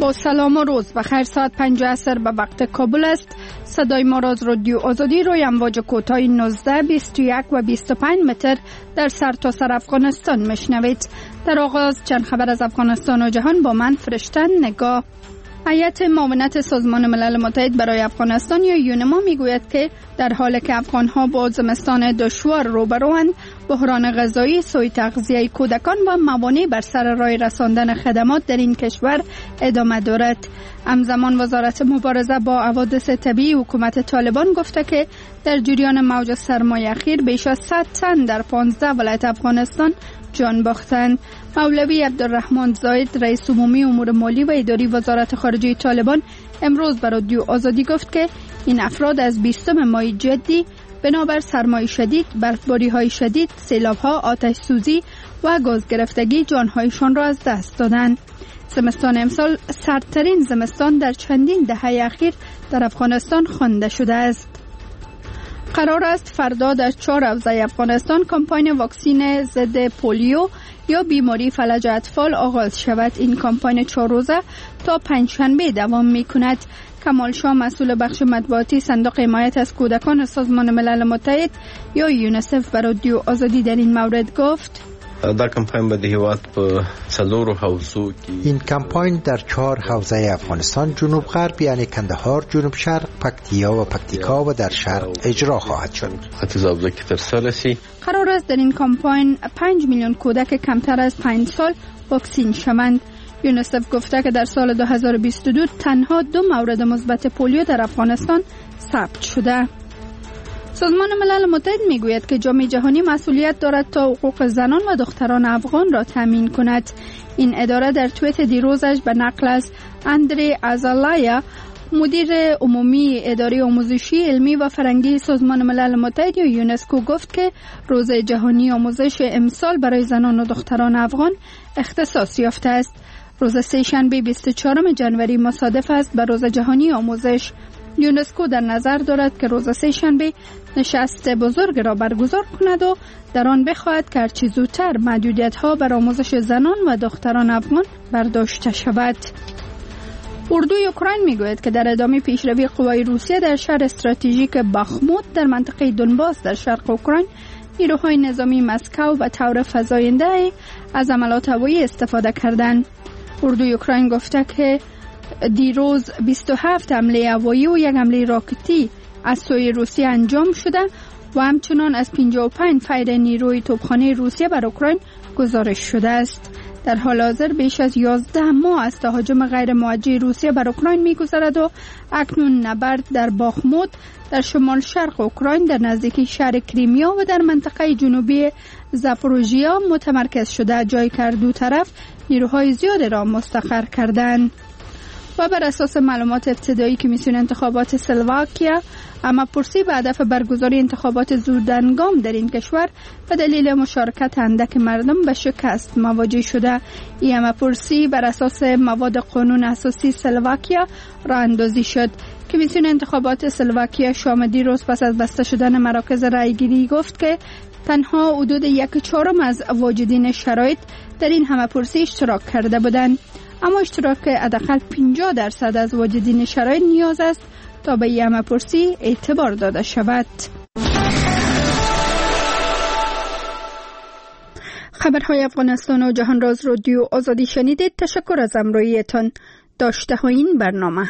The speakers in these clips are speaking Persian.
با سلام و روز بخیر. ساعت 5 عصر به وقت کابل است. صدای ما را از رادیو آزادی روی امواج کوتاه 19، 21 و 25 متر در سرتاسر افغانستان میشنوید. در آغاز چند خبر از افغانستان و جهان با من فرشته نگاه. هیئت معاونت سازمان ملل متحد برای افغانستان یا یونما میگوید که در حالی که افغانها با زمستان دشوار روبروند، بحران غذایی، سوء تغذیه کودکان و موانع بر سر راه رساندن خدمات در این کشور ادامه دارد. همزمان وزارت مبارزه با حوادث طبیعی حکومت طالبان گفته که در جریان موج سرمای اخیر بیش از 100 تن در 15 ولایت افغانستان جان باختند. مولوی عبدالرحمن زاید، رئیس عمومی امور مالی و اداری وزارت خارجه طالبان، امروز به رادیو آزادی گفت که این افراد از 20 ماه جدی بنابر سرمای شدید، برفباری‌های شدید، سیلاب‌ها، آتش سوزی و گاز گرفتگی جان‌هایشان را از دست دادند. زمستان امسال سردترین زمستان در چندین دهه اخیر در افغانستان خوانده شده است. قرار است فردا در 4 حوزه افغانستان کمپاین واکسین ضد پولیو یا بیماری فلج اطفال آغاز شود. این کمپاین 4 روزه تا پنجشنبه دوام می‌کند. کمال شاه، مسئول بخش مطبوعاتی صندوق حمایت از کودکان سازمان ملل متحد یا یونیسف، به رادیو آزادی در این مورد گفت: دا کمپاین به هیواد په څلورو حوزو کې این کمپاین در 4 حوزه افغانستان، جنوب غرب یعنی کندهار، جنوب شرق پکتیا و پکتیکا و در شرق اجرا خواهد شد. قرار است در این کمپاین 5 میلیون کودک کمتر از 5 سال واکسین شوند. یونیسف گفته که در سال 2022 تنها 2 مورد مثبت پولیو در افغانستان ثبت شده. سازمان ملل متحد میگوید که جامعه جهانی مسئولیت دارد تا حقوق زنان و دختران افغان را تامین کند. این اداره در توییت دیروزش به نقل از اندری ازالایا، مدیر عمومی اداره آموزشی، علمی و فرهنگی سازمان ملل متحد یا یونسکو گفت که روز جهانی آموزش امسال برای زنان و دختران افغان اختصاص یافته است. روز سه‌شنبه 24 ژانویه مصادف است با روز جهانی آموزش. یونسکو در نظر دارد که روز سه‌شنبه نشست بزرگ را برگزار کند و در آن بخواهد که هرچه زودتر محدودیت‌ها بر آموزش زنان و دختران افغان برداشته شود. اردوی اوکراین میگوید که در ادامه پیشروی قوای روسیه در شهر استراتژیک باخموت در منطقه دونباس در شرق اوکراین، نیروهای نظامی مسکو به طور فزاینده از عملات هوایی استفاده کردند. اردوی اوکراین گفته که دیروز 27 حمله هوایی و 1 حمله راکتی از سوی روسیه انجام شده و همچنان از 55 فیر نیروی توپخانه روسیه بر اوکراین گزارش شده است. در حال حاضر بیش از 11 ماه از تهاجم غیر موجه روسیه بر اوکراین می‌گذرد و اکنون نبرد در باخموت در شمال شرق اوکراین در نزدیکی شهر کریمیا و در منطقه جنوبی زاپوروژیا متمرکز شده، جایی که دو طرف نیروهای زیادی را مستقر کردند. و بر اساس معلومات ابتدایی کمیسیون انتخابات اسلواکیا همه‌پرسی به هدف برگزاری انتخابات زودهنگام در این کشور به دلیل مشارکت اندک مردم به شکست مواجه شده. این همه‌پرسی بر اساس مواد قانون اساسی اسلواکیا راه اندازی شد. کمیسیون انتخابات اسلواکیا شام دیروز پس از بسته شدن مراکز رایگیری گفت که تنها حدود 1/4 از واجدین شرایط در این همه‌پرسی اشتراک کرده بودند. اما اشتراک حداقل 50% از واجدین شرایط نیاز است تا به این همه‌پرسی اعتبار داده شود. خبرهای افغانستان و جهان را از رادیو آزادی شنیدید. تشکر از همراهیتان. داشته های این برنامه.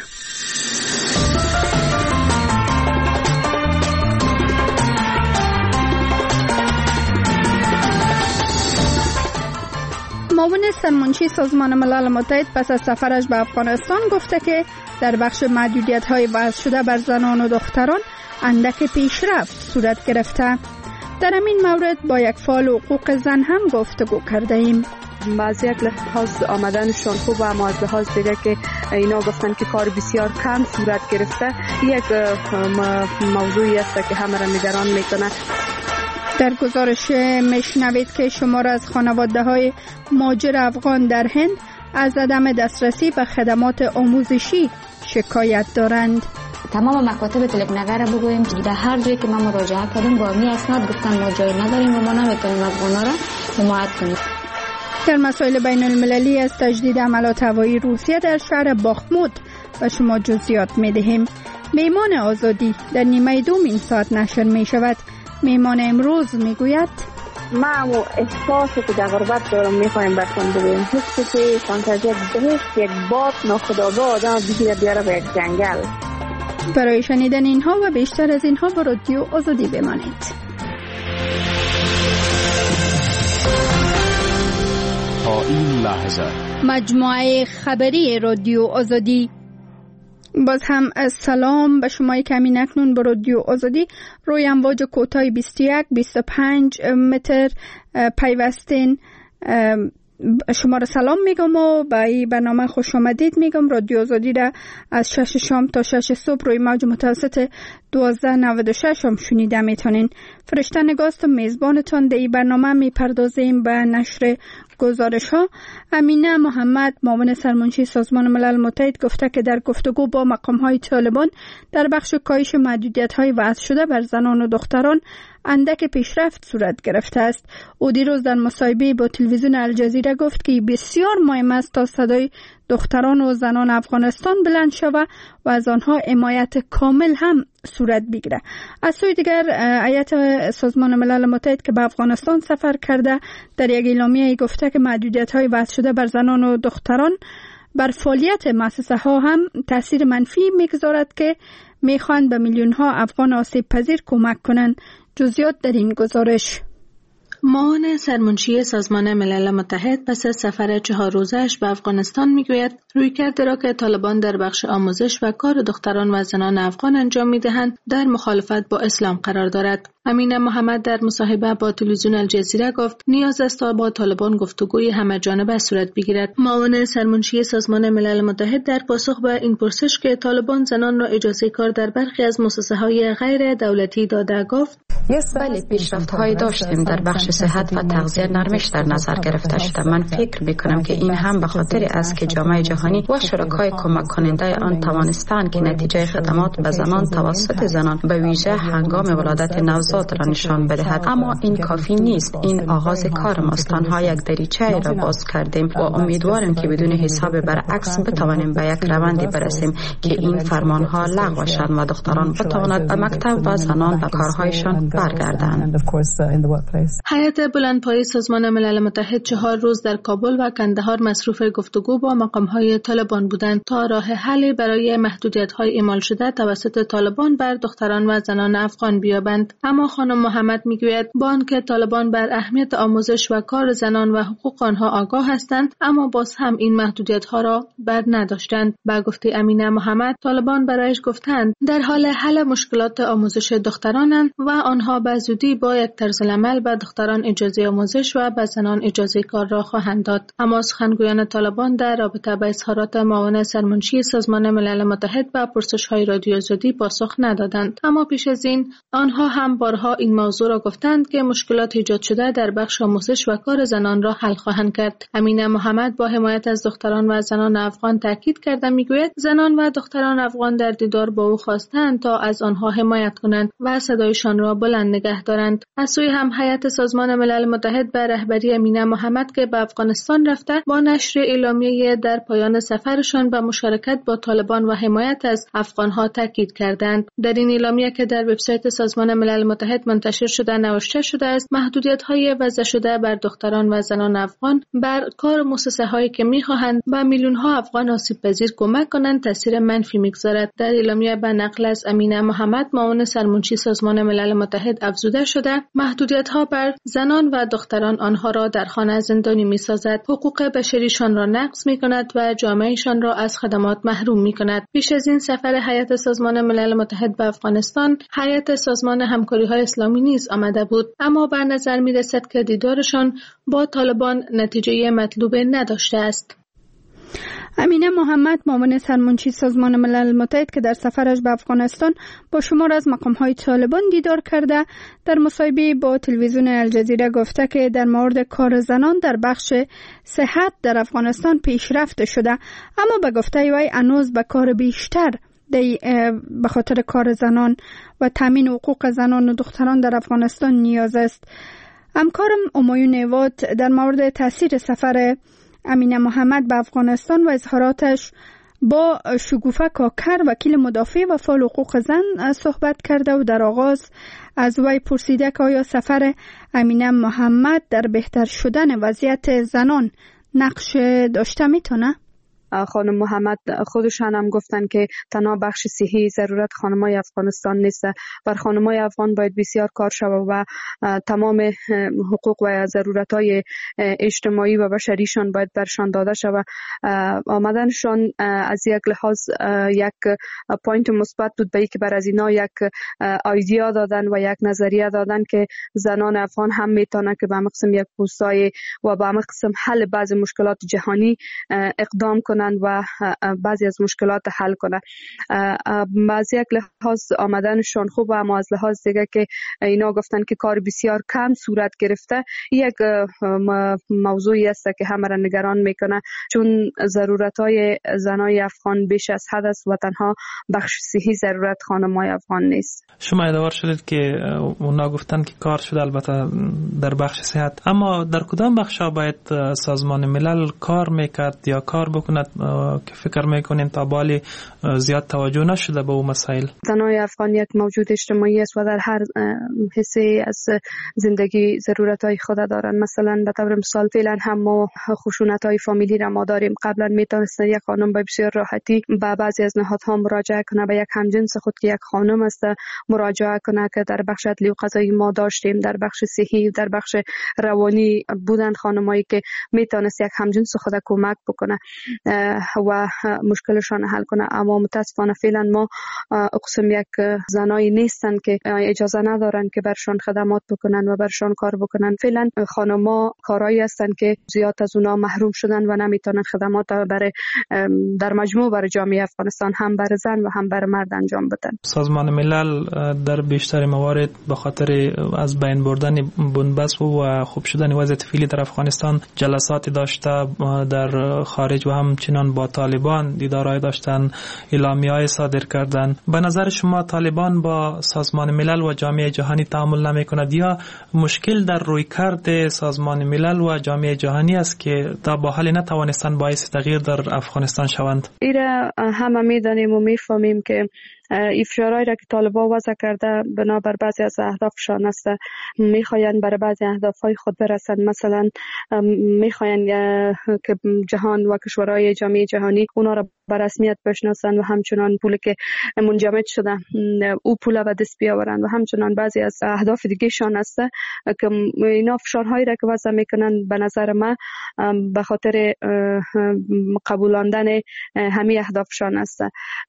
معاون سرمنشی سازمان ملل متحد پس از سفرش به افغانستان گفته که در بخش محدودیت‌های وضع شده بر زنان و دختران اندک پیشرفت صورت گرفته. در همین مورد با یک فعال حقوق زن هم گفتگو کرده ایم. از یک لحاظ آمدنشان خوب، اما از لحاظ دیگه که اینا گفتن که کار بسیار کم صورت گرفته، یک موضوعی است که همه را نگران میکنه. در گزارش میشنوید که شمار از خانواده‌های مهاجر افغان در هند از عدم دسترسی به خدمات آموزشی شکایت دارند. تمام مکاتب تلگنگر را بگوییم که در هر جایی که ما مراجعه کردیم با می اسناد گفتن ما جای نداریم و ما نمیتونیم افغانا را حمایت کنیم. در مسائل بین المللی از تجدید عملات هوایی روسیه در شهر باخموت و شما جزئیات می دهیم. میمان آزادی در نیمه دوم این ساعت نشر می شود. میمان امروز می گوید ما احساسی که در غربت دارم میخوایم برتون بگیم، حسی که فانتزی بهشت یک باد ناخودآگاه آدم بگیره بیاره به یک جنگل. برای شنیدن اینها و بیشتر از اینها با رادیو آزادی بمانید. تا این لحظه مجموعه خبری رادیو آزادی. باز هم سلام به شما که همین اکنون با رادیو آزادی روی امواج کوتاه 21-25 متر پیوستین. شما را سلام میگم و به این برنامه خوش آمدید میگم. رادیو آزادی را از 6 شام تا 6 صبح روی موج متوسط 1296 هم شنیده میتونین. فرشته نگاست و میزبانتان در این برنامه میپردازیم به نشر گزارش ها. امینه محمد معاون سرمنشی سازمان ملل متحد گفته که در گفتگو با مقام های طالبان در بخش کاهش محدودیت های وضع شده بر زنان و دختران اندک پیشرفت صورت گرفته است. او دیروز در مصاحبه با تلویزیون الجزیره گفت که بسیار مهم است تا صدای دختران و زنان افغانستان بلند شود و از آنها حمایت کامل هم صورت بگیره. از سوی دیگر هیئت سازمان ملل متحد که به افغانستان سفر کرده در یک اعلامیه گفته که محدودیت‌های وضع شده بر زنان و دختران بر فعالیت مؤسسه ها هم تاثیر منفی میگذارد که میخوان به میلیون ها افغان آسیب پذیر کمک کنند. جزئیات در این گزارش. معاون سرمنشی سازمان ملل متحد پس از سفر 4 روزه‌اش به افغانستان میگوید رویکردی را که طالبان در بخش آموزش و کار دختران و زنان افغان انجام میدهند در مخالفت با اسلام قرار دارد. امینه محمد در مصاحبه با تلویزیون الجزیره گفت نیاز است تا با طالبان گفتگوی همه‌جانبه صورت بگیرد. معاون سرمنشی سازمان ملل متحد در پاسخ به این پرسش که طالبان زنان را اجازه کار در برخی از مؤسسه‌های غیر دولتی داده گفت بله، پیشرفت‌هایی داشتیم در بخش صحت و تغذیه نرمش در نظر گرفته شده. من فکر می‌کنم که این هم به خاطر است که جامعه جهانی و شرکای کمک کننده آن توانستند که نتیجه خدمات به زنان توسط زنان به ویژه هنگام ولادت نوزاد را نشان بدهد. اما این کافی نیست. این آغاز کار ماست. تنها یک دریچه را باز کردیم و امیدوارم که بدون حساب برعکس بتوانیم به یک روندی برسیم که این فرمانها لغو شوند و دختران بتوانند به مکتب و زنان به کارهایشان برگردند. هیئت بلندپایه سازمان ملل متحد 4 روز در کابل و کندهار مصروف گفتگو با مقام‌های طالبان بودند تا راه حلی برای محدودیت‌های اعمال شده توسط طالبان بر دختران و زنان افغان بیابند. اما خانم محمد میگوید با آنکه طالبان بر اهمیت آموزش و کار زنان و حقوق آنها آگاه هستند، اما باز هم این محدودیت‌ها را بر نداشتند. با گفته امینه محمد، طالبان برایش گفتند در حال حل مشکلات آموزش دخترانند و آنها به زودی با یک طرزالعمل به دختران اجازه آموزش و به زنان اجازه کار را خواهند داد. اما سخنگویان طالبان در رابطه با اظهارات معاون سرمنشی سازمان ملل متحد به پرسش‌های رادیو آزادی پاسخ ندادند. اما پیش از این آنها هم بارها این موضوع را گفتند که مشکلات ایجاد شده در بخش آموزش و کار زنان را حل خواهند کرد. امینه محمد با حمایت از دختران و زنان افغان تاکید کرده میگوید زنان و دختران افغان در دیدار با او خواستند تا از آنها حمایت کنند و صدایشان را بلند نگه دارند. از سوی هم هیئت سازمان ملل متحد به رهبری امینه محمد که به افغانستان رفته با نشر اعلامیه در پایان سفرشان به مشارکت با طالبان و حمایت از افغانها تاکید کردند. در این اعلامیه که در وبسایت سازمان ملل متحد منتشر شده نوشته شده است محدودیت‌های وضع شده بر دختران و زنان افغان بر کار مؤسسه‌هایی که می‌خواهند به میلیون‌ها افغان آسیب‌پذیر کمک کنند تاثیر منفی می‌گذارد. در اعلامیه به نقل از امینه محمد معاون سرمنشی سازمان ملل متحد افزوده شده محدودیت‌ها بر زنان و دختران آنها را در خانه زندانی می‌سازد، حقوق بشریشان را نقض می‌کند و جامعهشان را از خدمات محروم می‌کند. پیش از این سفر هیئت سازمان ملل متحد به افغانستان، هیئت سازمان همکاری‌های اسلامی نیز آمده بود، اما بر نظر می‌رسد که دیدارشان با طالبان نتیجه مطلوب نداشته است. امینه محمد معاون سرمنشی سازمان ملل متحد که در سفرش به افغانستان با شمار از مقام‌های طالبان دیدار کرده در مصاحبه با تلویزیون الجزیره گفته که در مورد کار زنان در بخش صحت در افغانستان پیشرفت شده، اما به گفته وی هنوز به کار بیشتر به خاطر کار زنان و تامین حقوق زنان و دختران در افغانستان نیاز است. همکارم همایون نیواد در مورد تاثیر سفر امینه محمد به افغانستان و اظهاراتش با شگوفه کاکر وکیل مدافع و فعال حقوق زن صحبت کرده و در آغاز از وی پرسیده که آیا سفر امینه محمد در بهتر شدن وضعیت زنان نقش داشته میتونه؟ خانم محمد خودشان هم گفتن که تنها بخش صحی ضرورت خانمای افغانستان نیست. بر خانمای افغان باید بسیار کار شود و تمام حقوق و ضرورت‌های اجتماعی و بشریشان باید برشان داده شود. آمدنشان از یک لحاظ یک پوینت مثبت بود، به اینکه بر از اینا یک ایده دادن و یک نظریه دادن که زنان افغان هم میتونه که به مقصد یک پوستای و به مقصد حل بعض مشکلات جهانی اقدام کنند و بعضی از مشکلات حل کنند. از یک لحاظ آمدنشان خوب، اما از لحاظ دیگه که اینا گفتن که کار بسیار کم صورت گرفته، یک موضوعی است که همه را نگران میکنه، چون ضرورت‌های زنای افغان بیش از حد است و تنها بخش صحی ضرورت خانم‌های افغان نیست. شما یادآور شدید که اونا گفتن که کار شده البته در بخش صحت، اما در کدام بخش‌ها باید سازمان ملل کار میکرد یا کار بکند که فکر میکنین تا بالی زیاد توجه نشده به اون مسائل؟ زنای افغان یک موجود اجتماعی است و در هر حصه از زندگی ضرورت‌های خود دارند. مثلا به طور مثال فعلا هم ما خشونت‌های فامیلی را ما داریم. قبلا میتونست یک خانم به بسیار راحتی به بعضی از نهادها مراجعه کنه، به یک همجنس خود که یک خانم است مراجعه کنه که در بخش عدلی و قضایی ما داشتیم، در بخش صحی، در بخش روانی بودن خانمایی که میتونست یک همجنس خود کمک بکنه و مشکلشان حل کنه. اما متاسفانه فعلا ما اقسم یک زنایی نیستن که اجازه ندارن که برشان خدمات بکنن و برشان کار بکنن. فعلا خانم‌ها کارایی هستن که زیاد از اونا محروم شدن و نمیتونن خدمات برای در مجموع برای جامعه افغانستان هم برای زن و هم برای مرد انجام بدن. سازمان ملل در بیشتر موارد به خاطر از بین بردن بنبست و خوب شدن وضعیت فعلی در افغانستان جلساتی داشته در خارج و همچنان با طالبان دیدارهای داشتن، اعلامیه‌های صادر کردن. به نظر شما طالبان با سازمان ملل و جامعه جهانی تعامل نمی‌کند یا مشکل در رویکرد سازمان ملل و جامعه جهانی است که تا با حال نتوانستن باعث تغییر در افغانستان شوند؟ ایره همه می‌دانیم و می‌فهمیم که افشارهایی را که طالبان وضع کرده بنابر بعضی از اهدافشان است، میخواین برای بعضی اهدافهای خود برسند. مثلا میخواین که جهان و کشورهای جامعه جهانی اونا را به رسمیت بشناسند و همچنان پولی که منجمد شده او پول به دست بیاورند و همچنان بعضی از اهداف دیگه شان است که اینا فشارهایی را که وضع میکنند به نظر من به خاطر قبولاندن همه اهدافشان است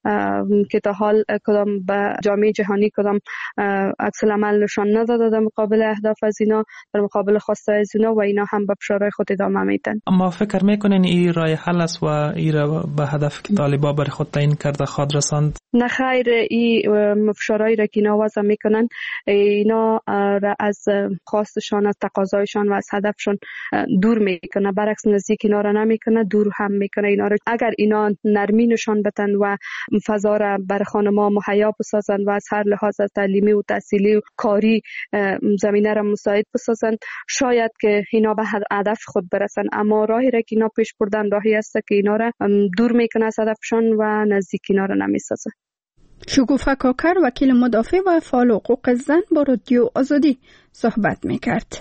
که تا حال کدام به جامعه جهانی کدام عکس العمل نشان نداده در مقابل اهداف از اینا، در مقابل خواسته از اینا، و اینا هم به فشارهای خود ادامه میدن. اما فکر میکنین این راه حل است و این را به هدف که طالبان برای خود تعیین کرده خواهد رساند؟ نه خیر، این فشارهایی را که اینا وضع میکنن اینا را از خواستشان، از تقاضایشان و از هدفشان دور میکنه، برعکس نزدیک اینا را نمیکنه، دور هم میکنه اینا را. اگر اینا نرمی نشان بدن و فضا را بر خانم‌ها مهیا بسازن و از هر لحاظ از تعلیمی و تحصیلی و کاری زمینه را مساعد بسازن، شاید که اینا به هدف خود برسن. اما راهی را که اینا پیش بردن راهی است که اینا را دور میکنه از هدفشان و نزدیک اینا را نمیسازه. شگوفه کاکر وکیل مدافع و فعال حقوق زن با رادیو آزادی صحبت میکرد.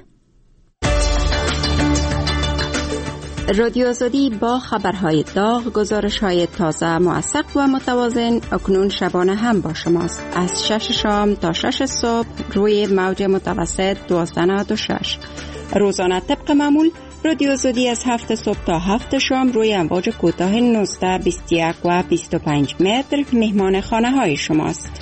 رادیو آزادی با خبرهای داغ، گزارش‌های تازه، موثق و متوازن اکنون شبانه هم با شماست. از 6 شام تا 6 صبح روی موج متوسط 1296. روزانه طبق معمول رادیو آزادی از 7 صبح تا 7 شام روی امواج کوتاه 19، 21 و 25 متر مهمان خانه‌های شماست.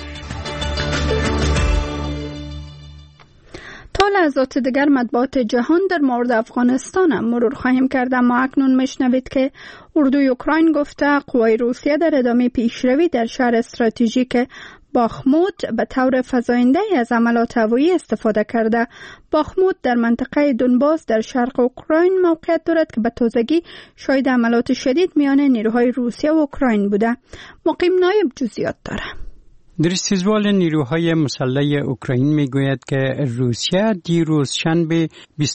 تا لحظات دیگر مطبوعات جهان در مورد افغانستان مرور خواهیم کرد، اما اکنون میشنوید که اردوی اوکراین گفته قوای روسیه در ادامه پیشروی در شهر استراتژیک باخموت به طور فزاینده از عملات هوایی استفاده کرده. باخموت در منطقه دونباس در شرق اوکراین موقعیت دارد که به تازگی شاهد عملات شدید میان نیروهای روسیه و اوکراین بوده. مقیم نایب جزئیات داره. درستیزوال نیروهای مسلح اوکراین میگوید که روسیه دیروز شنبه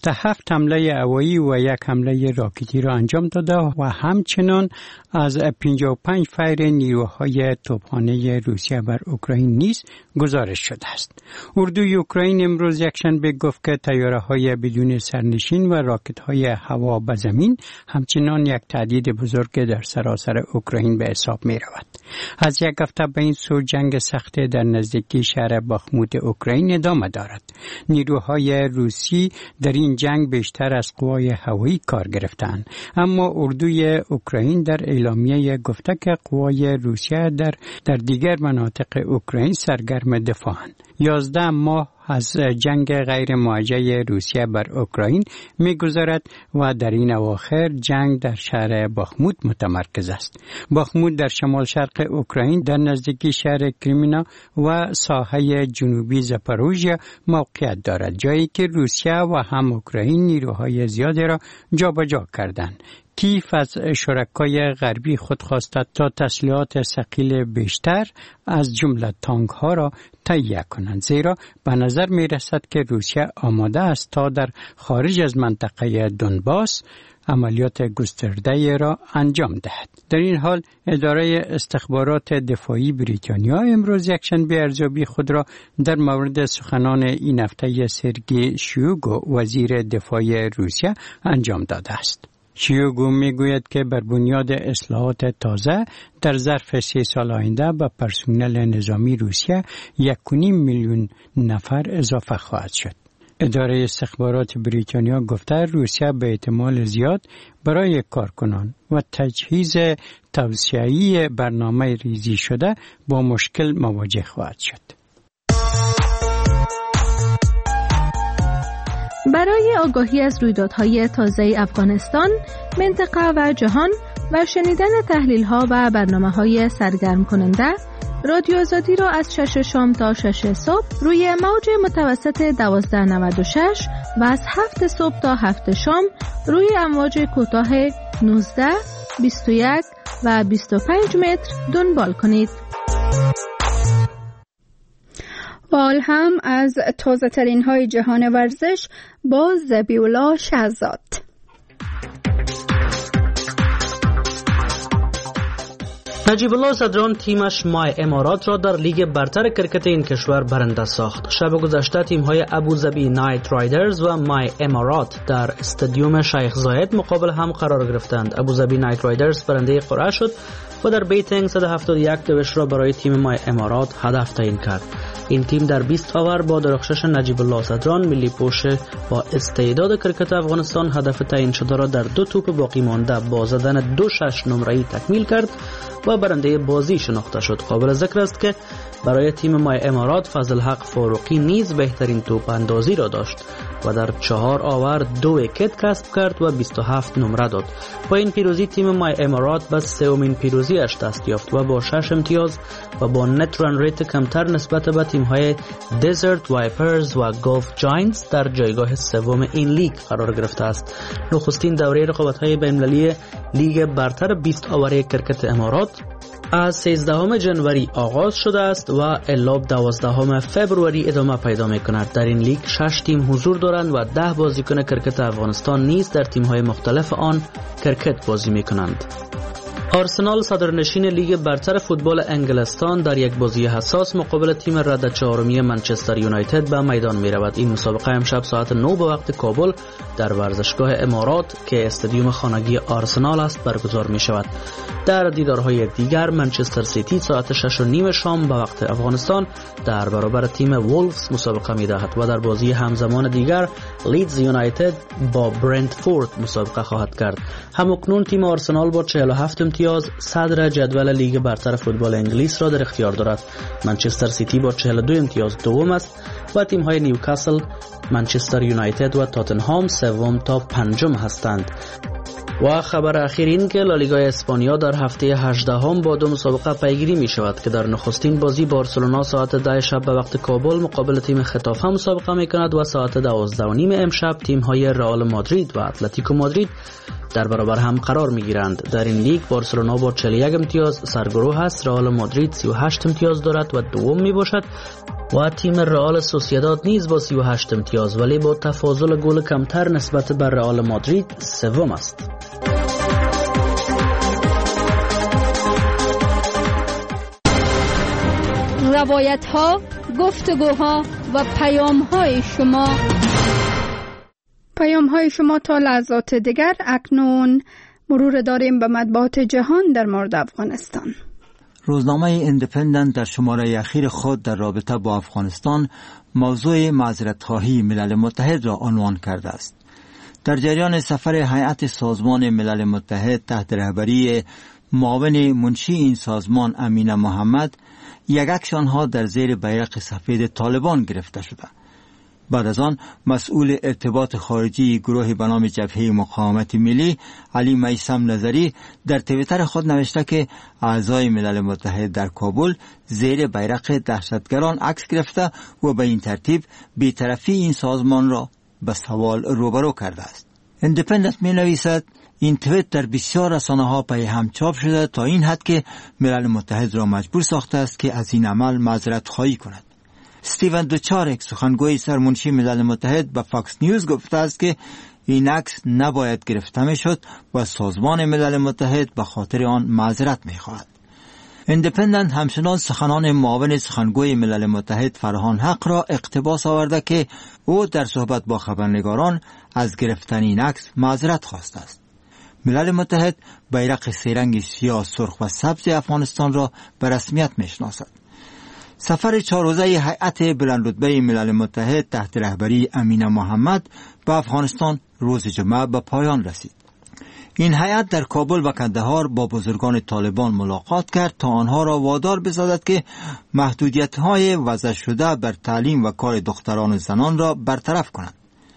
27 حمله هوایی و یک حمله راکتی را انجام داده و همچنان از 55 فیر نیروهای توپخانه روسیه بر اوکراین نیز گزارش شده است. اردوی اوکراین امروز یکشنبه گفت که طیاره‌های بدون سرنشین و راکت‌های هوا به زمین همچنان یک تهدید بزرگ در سراسر اوکراین به حساب می‌رود. از یک هفته به این سو جنگ سخت در نزدیکی شهر باخموت اوکراین ادامه دارد. نیروهای روسی در این جنگ بیشتر از قوای هوایی کار گرفتند، اما اردوی اوکراین در اعلامیه گفته که قوای روسیه در دیگر مناطق اوکراین سرگرم دفاعند. 11 ماه از جنگ غیر موجه روسیه بر اوکراین می‌گذرد و در این اواخر جنگ در شهر باخموت متمرکز است. باخموت در شمال شرق اوکراین در نزدیکی شهر کریمینا و ساحه جنوبی زاپاروژیا موقعیت دارد، جایی که روسیه و هم اوکراین نیروهای زیادی را جابجا کردند. کیف از شرکای غربی خود خواسته تا تسلیحات ثقیل بیشتر از جمله تانک ها را تهیه کنند، زیرا به نظر می رسد که روسیه آماده است تا در خارج از منطقه دونباس عملیات گسترده را انجام دهد. در این حال اداره استخبارات دفاعی بریتانیا امروز یکشنبه ارزیابی خود را در مورد سخنان این هفته سرگئی شویگو وزیر دفاع روسیه انجام داده است. شویگو میگوید که بر بنیاد اصلاحات تازه در ظرف 3 سال آینده به پرسنل نظامی روسیه 1.5 میلیون نفر اضافه خواهد شد. اداره استخبارات بریتانیا گفته روسیه به احتمال زیاد برای کارکنان و تجهیز توسعه‌ای برنامه ریزی شده با مشکل مواجه خواهد شد. برای آگاهی از رویدادهای تازه افغانستان، منطقه و جهان و شنیدن تحلیل‌ها و برنامه‌های سرگرم کننده، رادیو آزادی را از 6 شام تا 6 صبح روی موج متوسط 1296 و از 7 صبح تا 7 شام روی امواج کوتاه 19، 21 و 25 متر دنبال کنید. و حال هم از تازه ترین های جهان ورزش با ذبیح‌الله شهزاد. نجیب الله زدران تیمش مای امارات را در لیگ برتر کرکت این کشور برنده ساخت. شب گذشته تیم‌های ابوظبی نایت رایدرز و مای امارات در استادیوم شیخ زاید مقابل هم قرار گرفتند. ابوظبی نایت رایدرز برنده قرعه شد و در بیتینگ 171 دوش را برای تیم مای امارات هدف تعیین کرد. این تیم در 20 آور با درخشش نجیب الله زدران ملی پوش با استعداد کرکت افغانستان هدف تعیین شده را در 2 توپ باقی مانده با زدن 2 6 نمره‌ای تکمیل کرد و برنده بازی شناخته شد. قابل ذکر است که برای تیم مای امارات فضل حق فاروقی نیز بهترین توپ اندازی را داشت و در 4 آور 2 ویکت کسب کرد و 27 نمره داد. با این پیروزی تیم مای امارات به 3مین پیروزیش دست یافت و با 6 امتیاز و با نت رن ریت کمتر نسبت به تیم‌های دزرت وایپرز و گلف جاینتس در جایگاه 3 این لیگ قرار گرفته است. نخستین دوره رقابت‌های بین‌المللی لیگ برتر 20 آوره کرکت امارات از 13 جنوری آغاز شده است و الی 12 فوریه ادامه پیدا می‌کند. در این لیگ 6 تیم حضور دارند و 10 بازیکن کرکت افغانستان نیز در تیم‌های مختلف آن کرکت بازی می‌کنند. آرسنال صدرنشین لیگ برتر فوتبال انگلستان در یک بازی حساس مقابل تیم رده 4 منچستر یونایتد به میدان می رود. این مسابقه امشب ساعت 9 به وقت کابل در ورزشگاه امارات که استادیوم خانگی آرسنال است برگزار می شود. در دیدارهای دیگر منچستر سیتی ساعت 6:30 شام به وقت افغانستان در برابر تیم وولفز مسابقه می دهد و در بازی همزمان دیگر لیدز یونایتد با برنتفورد مسابقه خواهد کرد. همکنون تیم آرسنال با 47 امتیاز صدر جدول لیگ برتر فوتبال انگلیس را در اختیار دارد. منچستر سیتی با 42 امتیاز دوم است و تیم‌های نیوکاسل، منچستر یونایتد و تاتنهام سوم تا پنجم هستند. و خبر اخیر این که لالیگا اسپانیا در هفته 18 با 2 مسابقه پیگیری می شود که در نخستین بازی بارسلونا ساعت 10 شب به وقت کابل مقابل تیم خطافه مسابقه می کند و ساعت 12:30 امشب تیم های رئال مادرید و اتلتیکو مادرید در برابر هم قرار میگیرند. در این لیگ بارسلونا با 41 امتیاز سرگروه است، رئال مادرید 38 امتیاز دارد و دوم می باشد و تیم رئال سوسییداد نیز با 38 امتیاز ولی با تفاضل گل کمتر نسبت بر رئال مادرید سوم است. روایت ها، گفتگوها و پیام های شما تا لحظات دیگر. اکنون مرور داریم به مطبوعات جهان در مورد افغانستان. روزنامه ایندیپندنت در شماره اخیر خود در رابطه با افغانستان موضوع معذرت‌خواهی ملل متحد را عنوان کرده است. در جریان سفر هیئت سازمان ملل متحد تحت رهبری معاون منشی این سازمان امینه محمد، یکایک آنها در زیر بیرق سفید طالبان گرفته شده. بعد از آن مسئول ارتباط خارجی گروه به نام جبهه مقاومت ملی علی میثم نظری در توییتر خود نوشته که اعضای ملل متحد در کابل زیر بیرق دهشتگران عکس گرفته و به این ترتیب بی‌طرفی این سازمان را به سوال روبرو کرده است. ایندیپندنت می نویسد این توییت در بسیار رسانه‌ها پی هم چاپ شده تا این حد که ملل متحد را مجبور ساخته است که از این عمل معذرت خواهی کند. استیون دوچارک سخنگوی سرمنشی ملل متحد به فاکس نیوز گفته است که این عکس نباید گرفته میشد و سازمان ملل متحد به خاطر آن معذرت میخواهد. ایندیپندنت همچنان سخنان معاون سخنگوی ملل متحد فرهان حق را اقتباس آورده که او در صحبت با خبرنگاران از گرفتن این عکس معذرت خواسته است. ملل متحد بیرق سه‌رنگ سیاه، سرخ و سبز افغانستان را به رسمیت میشناسد. سفر 4 روزه هیئت بلندرتبه ملل متحد تحت رهبری امینه محمد به افغانستان روز جمعه به پایان رسید. این هیئت در کابل و کندهار با بزرگان طالبان ملاقات کرد تا آنها را وادار بسازد که محدودیت‌های وضع شده بر تعلیم و کار دختران و زنان را برطرف کنند.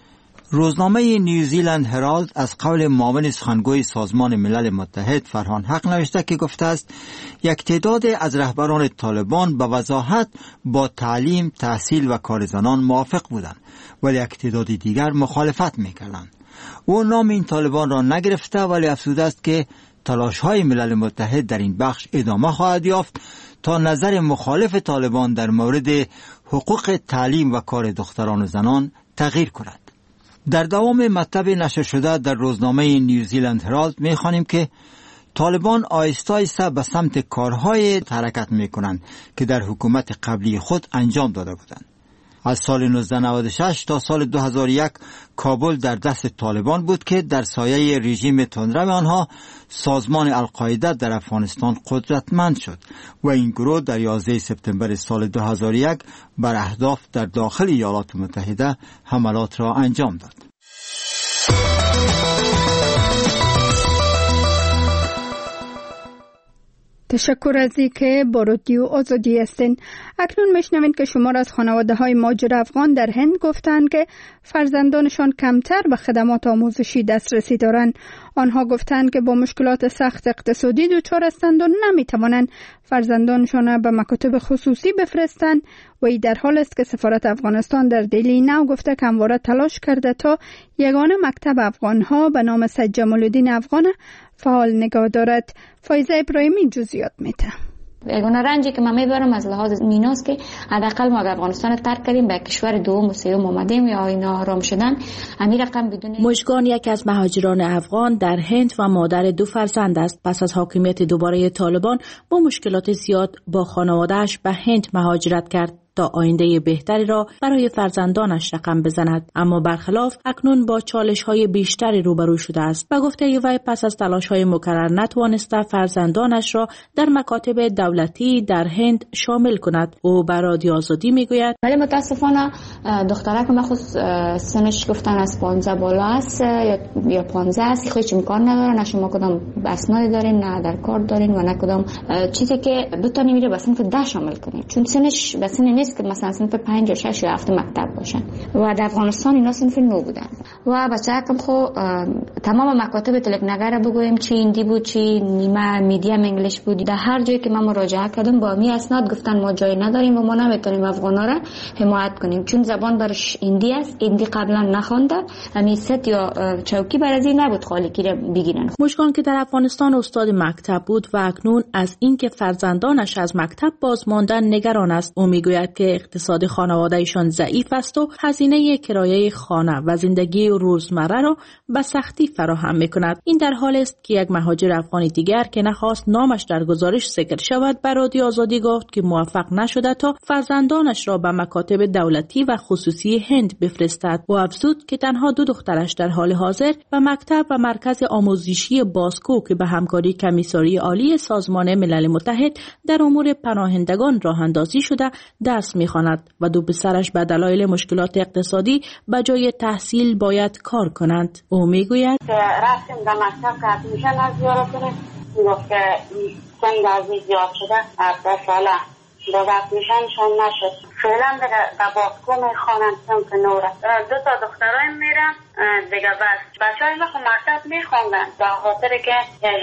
روزنامه نیوزیلند هرالد از قول معاون سخنگوی سازمان ملل متحد فرهان حق نوشته که گفته است یک تعداد از رهبران طالبان به وضاحت با تعلیم، تحصیل و کار زنان موافق بودند ولی یک تعداد دیگر مخالفت می‌کردند. او نام این طالبان را نگرفته ولی افزوده است که تلاش‌های ملل متحد در این بخش ادامه خواهد یافت تا نظر مخالف طالبان در مورد حقوق تعلیم و کار دختران و زنان تغییر کند. در دوام مطلب نشر شده در روزنامه نیوزیلند هرالد می‌خوانیم که طالبان آهسته آهسته به سمت کارهای حرکت می‌کنند که در حکومت قبلی خود انجام داده بودند. از سال 1996 تا سال 2001 کابل در دست طالبان بود که در سایه رژیم تندرو آنها سازمان القاعده در افغانستان قدرتمند شد و این گروه در 11 سپتامبر سال 2001 بر اهداف در داخل ایالات متحده حملات را انجام داد. تشکر از اینکه با رادیو آزادی هستین. اکنون میشنوین که شمار از خانواده های مهاجر افغان در هند گفتند که فرزندانشان کمتر به خدمات آموزشی دسترسی دارند. آنها گفتند که با مشکلات سخت اقتصادی دچار هستند و نمیتوانند فرزندانشان به مکاتب خصوصی بفرستند و این در حال است که سفارت افغانستان در دلی نو گفته که همواره تلاش کرده تا یگانه مکتب افغانها به نام سید جمال الدین افغان فعال نگاه دارد. فایزه ابراهیمی جزئیات میده. یگانه رنجی که من میبرم از لحاظ میناست که حداقل ما افغانستان ترک کردیم به کشور دوم و سوم اومدیم یا اینا آرام شدن همین رقم بدون. مژگان یک از مهاجران افغان در هند و مادر 2 فرزند است. پس از حاکمیت دوباره طالبان با مشکلات زیاد با خانواده‌اش به هند مهاجرت کرد تا آینده بهتری را برای فرزندانش رقم بزند، اما برخلاف اکنون با چالش‌های بیشتری روبرو شده است. به گفته وی پس از تلاش‌های مکرر نتوانسته فرزندانش را در مکاتب دولتی در هند شامل کند. او به رادیو آزادی میگوید ولی متاسفانه دخترک مخصوص سنش گفتن از 15 بالا است یا 15 است، هیچ امکان نداره، نه شما کدام اسنادی دارین، نه در کار دارین و نه کدام چیزی که بتونی میره به صنف 10 شامل کنین، چون سنش به سن نیست که مثلا صنف 5 یا 6 یا 7 مکتب باشن و در افغانستان اینا صنف 9 بودن و بچه‌کم خو تمام مکاتب تلگنگر بگویم چی هندی بود چی نیمه میدیم انگلیش بود. در هر جایی که من مراجعه کردم با می اسناد گفتن ما جای نداریم و ما نمیتونیم افغانا را حمایت کنیم چون زبان برش هندی است. هندی قبلا نخوانده، همین ست یا چوکی برازی نبود خالی که بگیرن. مشکان که در افغانستان استاد مکتب بود و اکنون از اینکه فرزندانش از مکتب باز ماندن نگران است. او میگوید که اقتصاد خانواده‌شان ضعیف است و هزینه کرایه خانه و زندگی روزمره را به سختی فراهم میکند. این در حالی است که یک مهاجر افغانی دیگر که نخواست نامش در گزارش ذکر شود به رادیو آزادی گفت که موفق نشده تا فرزندانش را به مکاتب دولتی و خصوصی هند بفرستد و افزود که تنها 2 دخترش در حال حاضر به مکتب و مرکز آموزشی باسکو که به همکاری کمیساری عالی سازمان ملل متحد در امور پناهندگان راه اندازی شده درس می‌خواند و 2 پسرش به دلایل مشکلات اقتصادی به جای تحصیل باید کار کنند. او میگوید رفتیم در مکتب که ادمیشن از زیارت کنیم گفت که سن از زیاد شده 18 ساله باز ادمیشنشان نشد. فعلا در باسکو میخوانند صنف 9 2 تا دخترایم میرن دیگه بس بچه های ما مکتب میخواندن به خاطر که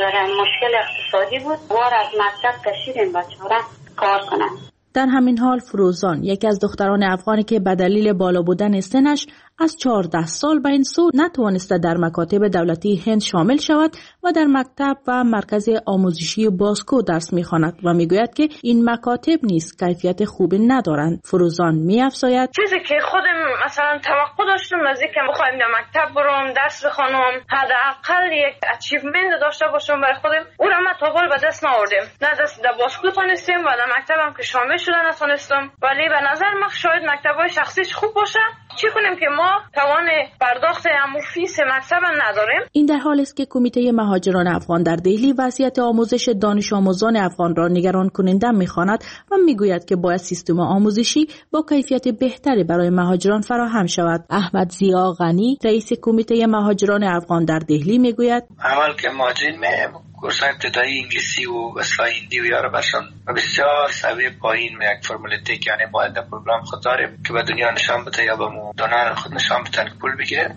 مشکل اقتصادی بود وار از مکتب کشیدیم بچه ها کار کنن. در همین حال فروزان یکی از دختران افغانی که به دلیل بالا بودن سنش از 14 سال به این سو نتوانسته در مکاتب دولتی هند شامل شود و در مکتب و مرکز آموزشی باسکو درس می‌خواند و میگوید که این مکاتب نیز کیفیت خوبی ندارند. فروزان می‌افزاید چیزی که خودم مثلا توقع داشتم از اینکه بخوایم در مکتب برم درس بخونم حداقل یک اچیومنت داشته باشم برای خودم او را ما تا حال به دست نآوردم. نه دست در باسکو تونستم و در مکتبم که شامل شده نتونستم ولی به نظر من شاید مکتب‌های شخصیش خوب باشه. چی کنیم که ما توان پرداخت همون فیس مکتب نداریم. این در حالی است که کمیته مهاجران افغان در دهلی وضعیت آموزش دانش آموزان افغان را نگران کننده می‌خواند و میگوید که باید سیستم آموزشی با کیفیت بهتری برای مهاجران فراهم شود. احمد ضیا غنی رئیس کمیته مهاجران افغان در دهلی میگوید اول که مهاجرین کورس ابتدایی انگلیسی و اصلاح هندی و یارو برشان بسیار سوی پایین و یک فرمولیتی که یعنی باید در پروگرام خود داریم که به دنیا نشان بده یا به دانر خود نشان بده که پول بگیرن.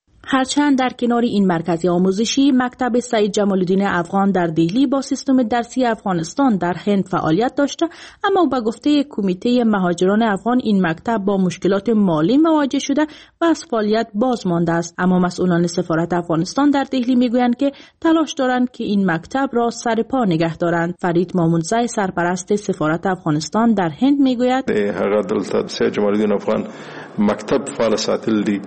هرچند در کنار این مرکز آموزشی مکتب سید جمال الدین افغان در دهلی با سیستم درسی افغانستان در هند فعالیت داشته، اما به گفته کمیته مهاجران افغان این مکتب با مشکلات مالی مواجه شده و از فعالیت باز مانده است. اما مسئولان سفارت افغانستان در دهلی میگویند که تلاش دارند که این مکتب را سر پا نگه دارند. فرید مامونزی سرپرست سفارت افغانستان در هند میگوید هغه دلته سید جمال الدین افغان مکتب فعال ساتل دی.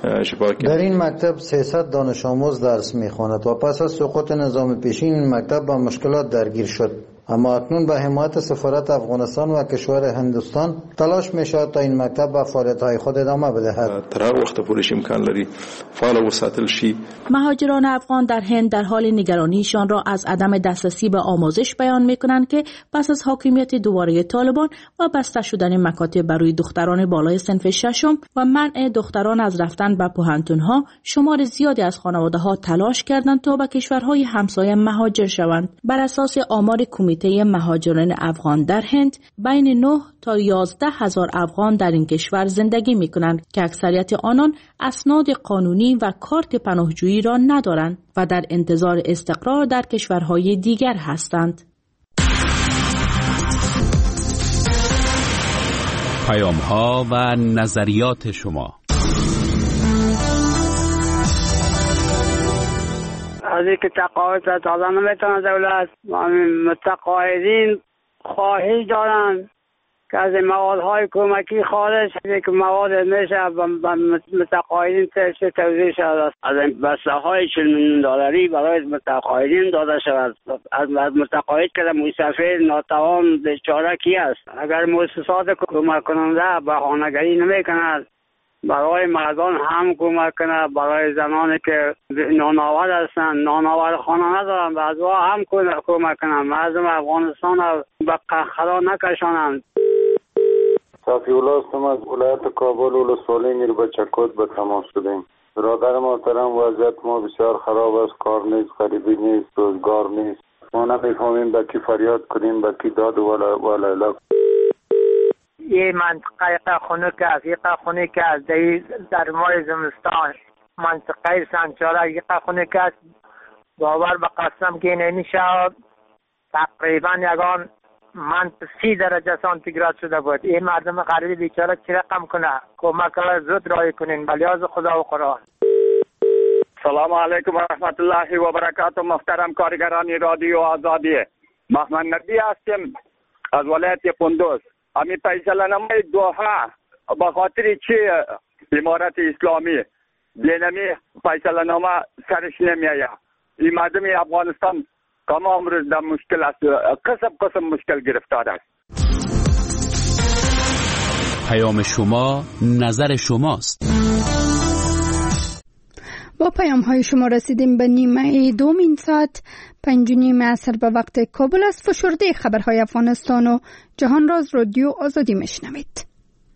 در این مکتب 300 دانش آموز درس می‌خواند و پس از سقوط نظام پیشین این مکتب با مشکلات درگیر شد. اما اکنون به حمایت سفارت افغانستان و کشور هندوستان تلاش می‌شود تا این مکتب به فعالیت‌های خود ادامه بدهد. تر هغه وخت پورې امکان لري فعال وساتل شي. مهاجران افغان در هند در حال نگرانیشان را از عدم دسترسی به آموزش بیان می‌کنند که پس از حاکمیت دوباره طالبان و بسته شدن مکاتب برای دختران بالای صنف ششم و منع دختران از رفتن به پوهنتون‌ها، شمار زیادی از خانواده‌ها تلاش کردند تا به کشورهای همسایه مهاجر شوند. بر اساس آمار کمیته مهاجران افغان در هند بین 9 تا 11 هزار افغان در این کشور زندگی می کنند که اکثریت آنان اسناد قانونی و کارت پناهجویی را ندارند و در انتظار استقرار در کشورهای دیگر هستند. پیام‌ها و نظریات شما. از اینکه تقاعد تازه نمیتونه دولت متقاعدین خواهش دارن که از موادهای کمکی خارج که مواد میشه متقاعدین توزیع شود از بسته های $40 میلیون برای متقاعدین داده شود. از متقاعد که مسافر ناتوان بیچاره کی است؟ اگر مؤسسات کمک کننده بهانه‌گری نمیکند برای مردان هم کمک کنه، برای زنانی که نانآور هستند نانآور خانه ندارن بعضی هم کمک کنن، مردم افغانستان به قهقرا نکشانند. صافی الله هستم از ولایت کابل ولسوالی میربچکوت به تماس شدیم. برادر محترم وضعیت ما بسیار خراب است، کار نیست، غریبی نیست، روزگار نیست. ما نمیفهمیم به کی فریاد کنیم، به کی داد و لیلا. این منطقه خنک است، یک خنک است در ماه زمستان منطقه سنچاره یک خنک است. باور به قسم که نمیشه تقریبا یگان من 30 درجه سانتیگراد شده بود. این مردم غریب بیچاره چی رقم کنه؟ کمک زود رای کنین بلیاز خدا و قرآن. سلام علیکم و رحمت الله و برکاته. محترم کارگران رادیو آزادی، محمد نبی هستم از ولایت قندوز. امی فیصله نامه دوحه به خاطر چی امارت اسلامی بینمی فیصله نامه سرش نمیآید؟ این مردم افغانستان تمام روز در مشکل است، قسم مشکل گرفتار است. پیام شما نظر شماست. با پیام های شما رسیدیم به نیمه دومین ساعت 5:30 عصر به وقت کابل است. فشرده خبرهای افغانستان و جهان را از رادیو آزادی میشنوید.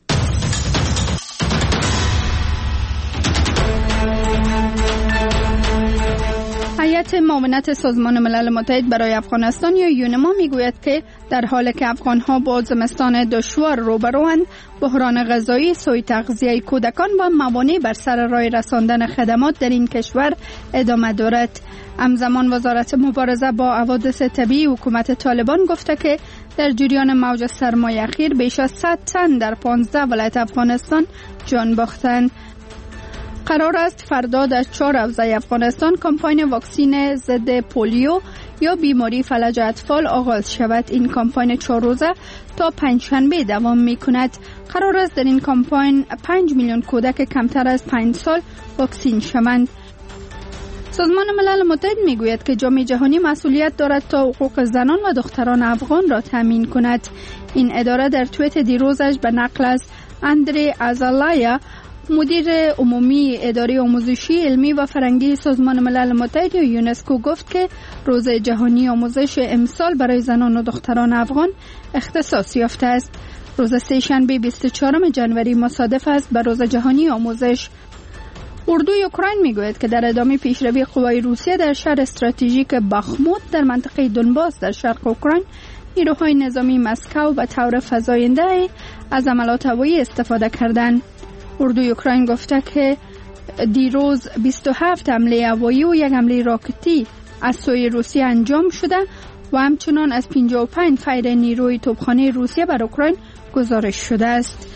هیئت معاونت سازمان ملل متحد برای افغانستان یا یونما میگوید که در حالی که افغانها با زمستان دشوار روبروند، بحران غذایی، سوء تغذیه کودکان و موانع بر سر راه رساندن خدمات در این کشور ادامه دارد. همزمان وزارت مبارزه با حوادث طبیعی حکومت طالبان گفته که در جریان موج سرمای اخیر بیش از 100 تن در 15 ولایت افغانستان جان باختند. قرار است فردا در 4 حوزه افغانستان کمپاین واکسین ضد پولیو یا بیماری فلج اطفال آغاز شود. این کمپاین 4 روزه تا پنجشنبه دوام می کند. قرار است در این کمپاین 5 میلیون کودک کمتر از 5 سال واکسین شوند. سازمان ملل متحد می گوید که جامعه جهانی مسئولیت دارد تا حقوق زنان و دختران افغان را تامین کند. این اداره در توییت دیروزش به نقل از اندری ازالایا، مدیر عمومی اداره آموزشی علمی و فرهنگی سازمان ملل متحد یا یونسکو گفت که روز جهانی آموزش امسال برای زنان و دختران افغان اختصاص یافته است. روز سه‌شنبه 24 ژانویه مصادف است با روز جهانی آموزش. اردوی اوکراین میگوید که در ادامه پیشروی قوای روسیه در شهر استراتژیک باخموت در منطقه دونباس در شرق اوکراین، نیروهای نظامی مسکو به طور فزاینده از حملات هوایی استفاده کردند. اردوی اوکراین گفته که دیروز 27 حمله هوایی و یک حمله راکتی از سوی روسیه انجام شده و همچنان از 55 فیر نیروی توپخانه روسیه بر اوکراین گزارش شده است.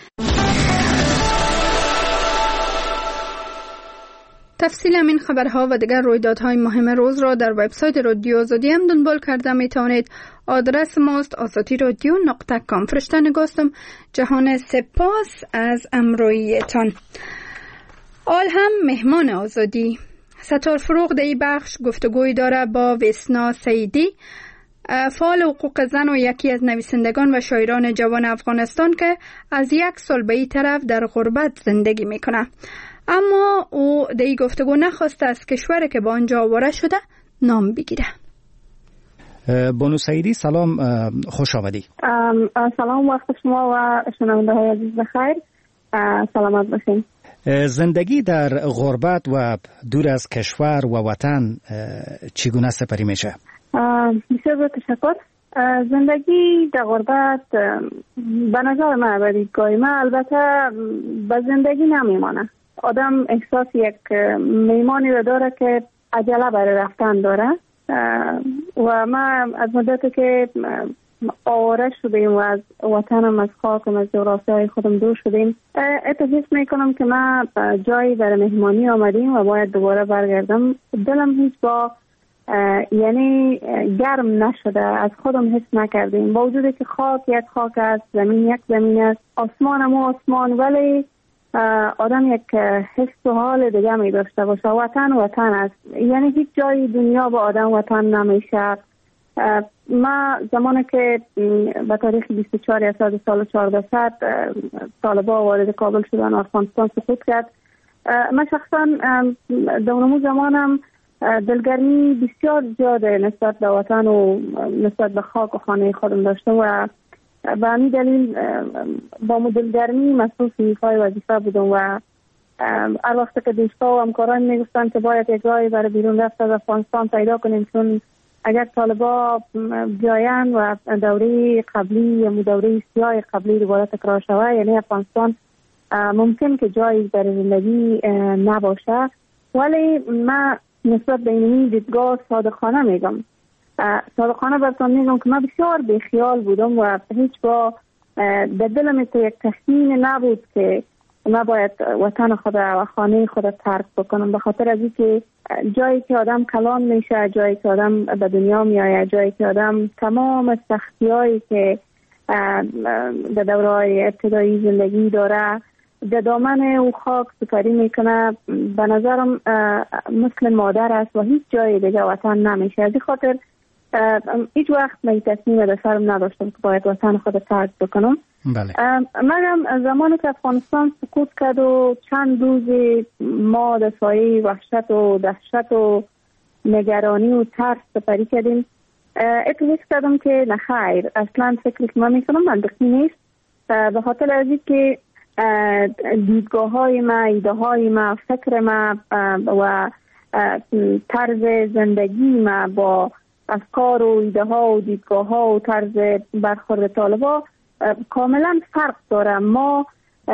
تفصیل این خبرها و دیگر رویدادهای مهم روز را در وبسایت رادیو آزادی هم دنبال کرده می توانید. آدرس ماست azadiradyo.com. فرشته نگاستم. جهان سپاس از امرویتان. آل هم مهمان آزادی. ستار فروغ در این بخش گفتگوی داره با وسنا سیدی، فعال حقوق زن و یکی از نویسندگان و شاعران جوان افغانستان که از 1 سال به این طرف در غربت زندگی میکنه. اما او در این گفتگو نخواسته از کشوری که با آنجا آواره شده نام بگیره. بانو سیدی سلام، خوش آمدی. سلام، وقت شما و شنونده های عزیز بخیر. سلامت باشین. زندگی در غربت و دور از کشور و وطن چگونه سپری میشه؟ بسیار تشکر. زندگی در غربت به نظر من و دیدگاه من البته به زندگی نمیمانه. آدم احساس یک میمانی رو داره که عجله برای رفتن داره و من از مدتی که آواره شدیم و از وطنم، از خاکم، از جغرافیای خودم دور شدیم، حس میکنم که من جایی برای مهمانی آمدیم و باید دوباره برگردم. دلم هیچ با یعنی گرم نشده، از خودم حس نکردیم با وجودی که خاک یک خاک است، زمین یک زمین است، آسمان هم آسمان، ولی آدم یک حس و حال دیگه می داشته باشه. وطن وطن است، یعنی هیچ جای دنیا با آدم وطن نمیشه. ما زمانی که به تاریخ 24 اسفند سال 1400 طالبان وارد کابل شدن و افغانستان سقوط کرد، من شخصا در اون زمانم دلگرمی بسیار زیاده نسبت به وطن و نسبت به خاک و خانه خودم داشتم و به همین دلیل با دلگرمی مصروف ایفای وظیفه بودم و هر وقت که دوستا و همکاران میگفتن که باید یک راهی برای بیرون رفت از افغانستان پیدا کنیم چون اگر طالبا بیاین و دوره قبلی یا دوره سیاه قبلی دوباره تکرار شود، یعنی افغانستان ممکن که جایی در زندگی نباشه. ولی من نسبت به این دیدگاه صادقانه میگم، صادقانه براتون میگم که من بسیار بیخیال بودم و هیچ با در دلم یک تصمیم نبود که من باید وطن خود و خانه خود ترک بکنم، به خاطر از اینکه جایی که آدم کلان میشه، جایی که آدم به دنیا میآید، جایی که آدم تمام سختی‌هایی که در دوره‌های ابتدایی زندگی داره در دامن او خاک سپری میکنه، به نظرم مثل مادر است و هیچ جای دیگه وطن نمیشه. از این خاطر هیچ وقت من تصمیم در سرم نداشتم که باید وطن خود ترک بکنم. بله. مگم زمانی که افغانستان سقوط کرد و چند روز ما در سایه وحشت و دهشت و نگرانی و ترس سپری کردیم، حس کردم که نخیر، اصلا فکری که من میکنم منطقی نیست، به خاطر از اینکه دیدگاه های ما، ایده های ما، فکر ما و طرز زندگی ما با افکار و ایده ها و دیدگاه ها و طرز برخورد طالبا کاملا فرق داره. ما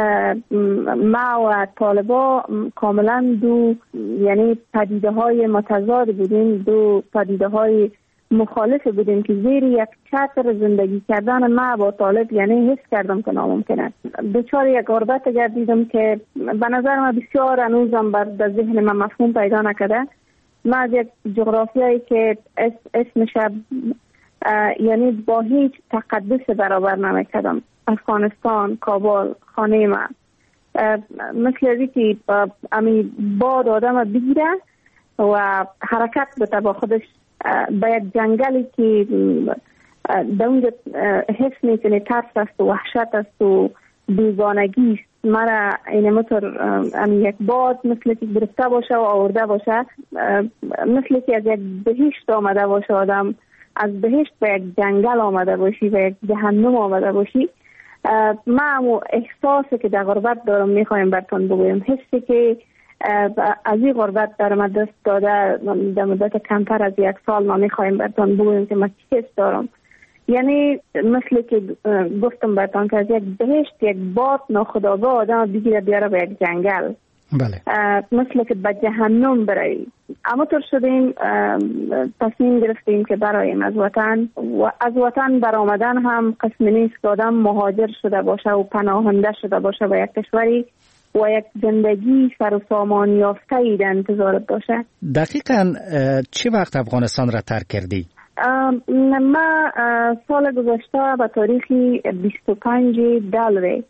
و طالبا کاملا دو یعنی پدیده های متضاد بودیم، دو پدیده های مخالف بودیم که زیر یک چتر زندگی کردن ما با طالب یعنی حس کردم که ناممکنه. دچار یک غربت گردیدم که به نظر من بسیار هنوزم در ذهن من مفهوم پیدا نکرده. من از یک جغرافیایی که اسمش یعنی با هیچ تقدس برابر نمیکردم، افغانستان، کابل، خانه من، مثل ازی که امی باد آدم بگیره و حرکت بده با خودش به یک جنگلی که در اونجا حس میکنه ترس است و وحشت است و بیگانگی است. مرا این مطور یک باد مثل که گرفته باشه و آورده باشه، مثل که از یک بهشت آمده باشه، آدم از بهشت به یک جنگل آمده باشی، به یک جهنم آمده باشی. من احساسی که در غربت دارم میخوایم براتون بگویم، حسی که از این غربت در من دست داده در مدت کمتر از یک سال ما میخوایم براتون بگویم که من چی حس دارم. یعنی مثل که گفتم براتون که از یک بهشت یک باد ناخودآگاه آدم بگیره بیاره به یک جنگل. بله. مثل که به جهنم برای اما طور شدیم، تصمیم گرفتیم که برایم از وطن و از وطن برآمدن هم قسم نیست که آدم مهاجر شده باشه و پناهنده شده باشه به یک کشوری و یک زندگی سر و سامان یافته در انتظارت باشه. دقیقاً چه وقت افغانستان را ترک کردی؟ من سال گذشته به تاریخ 25 دلو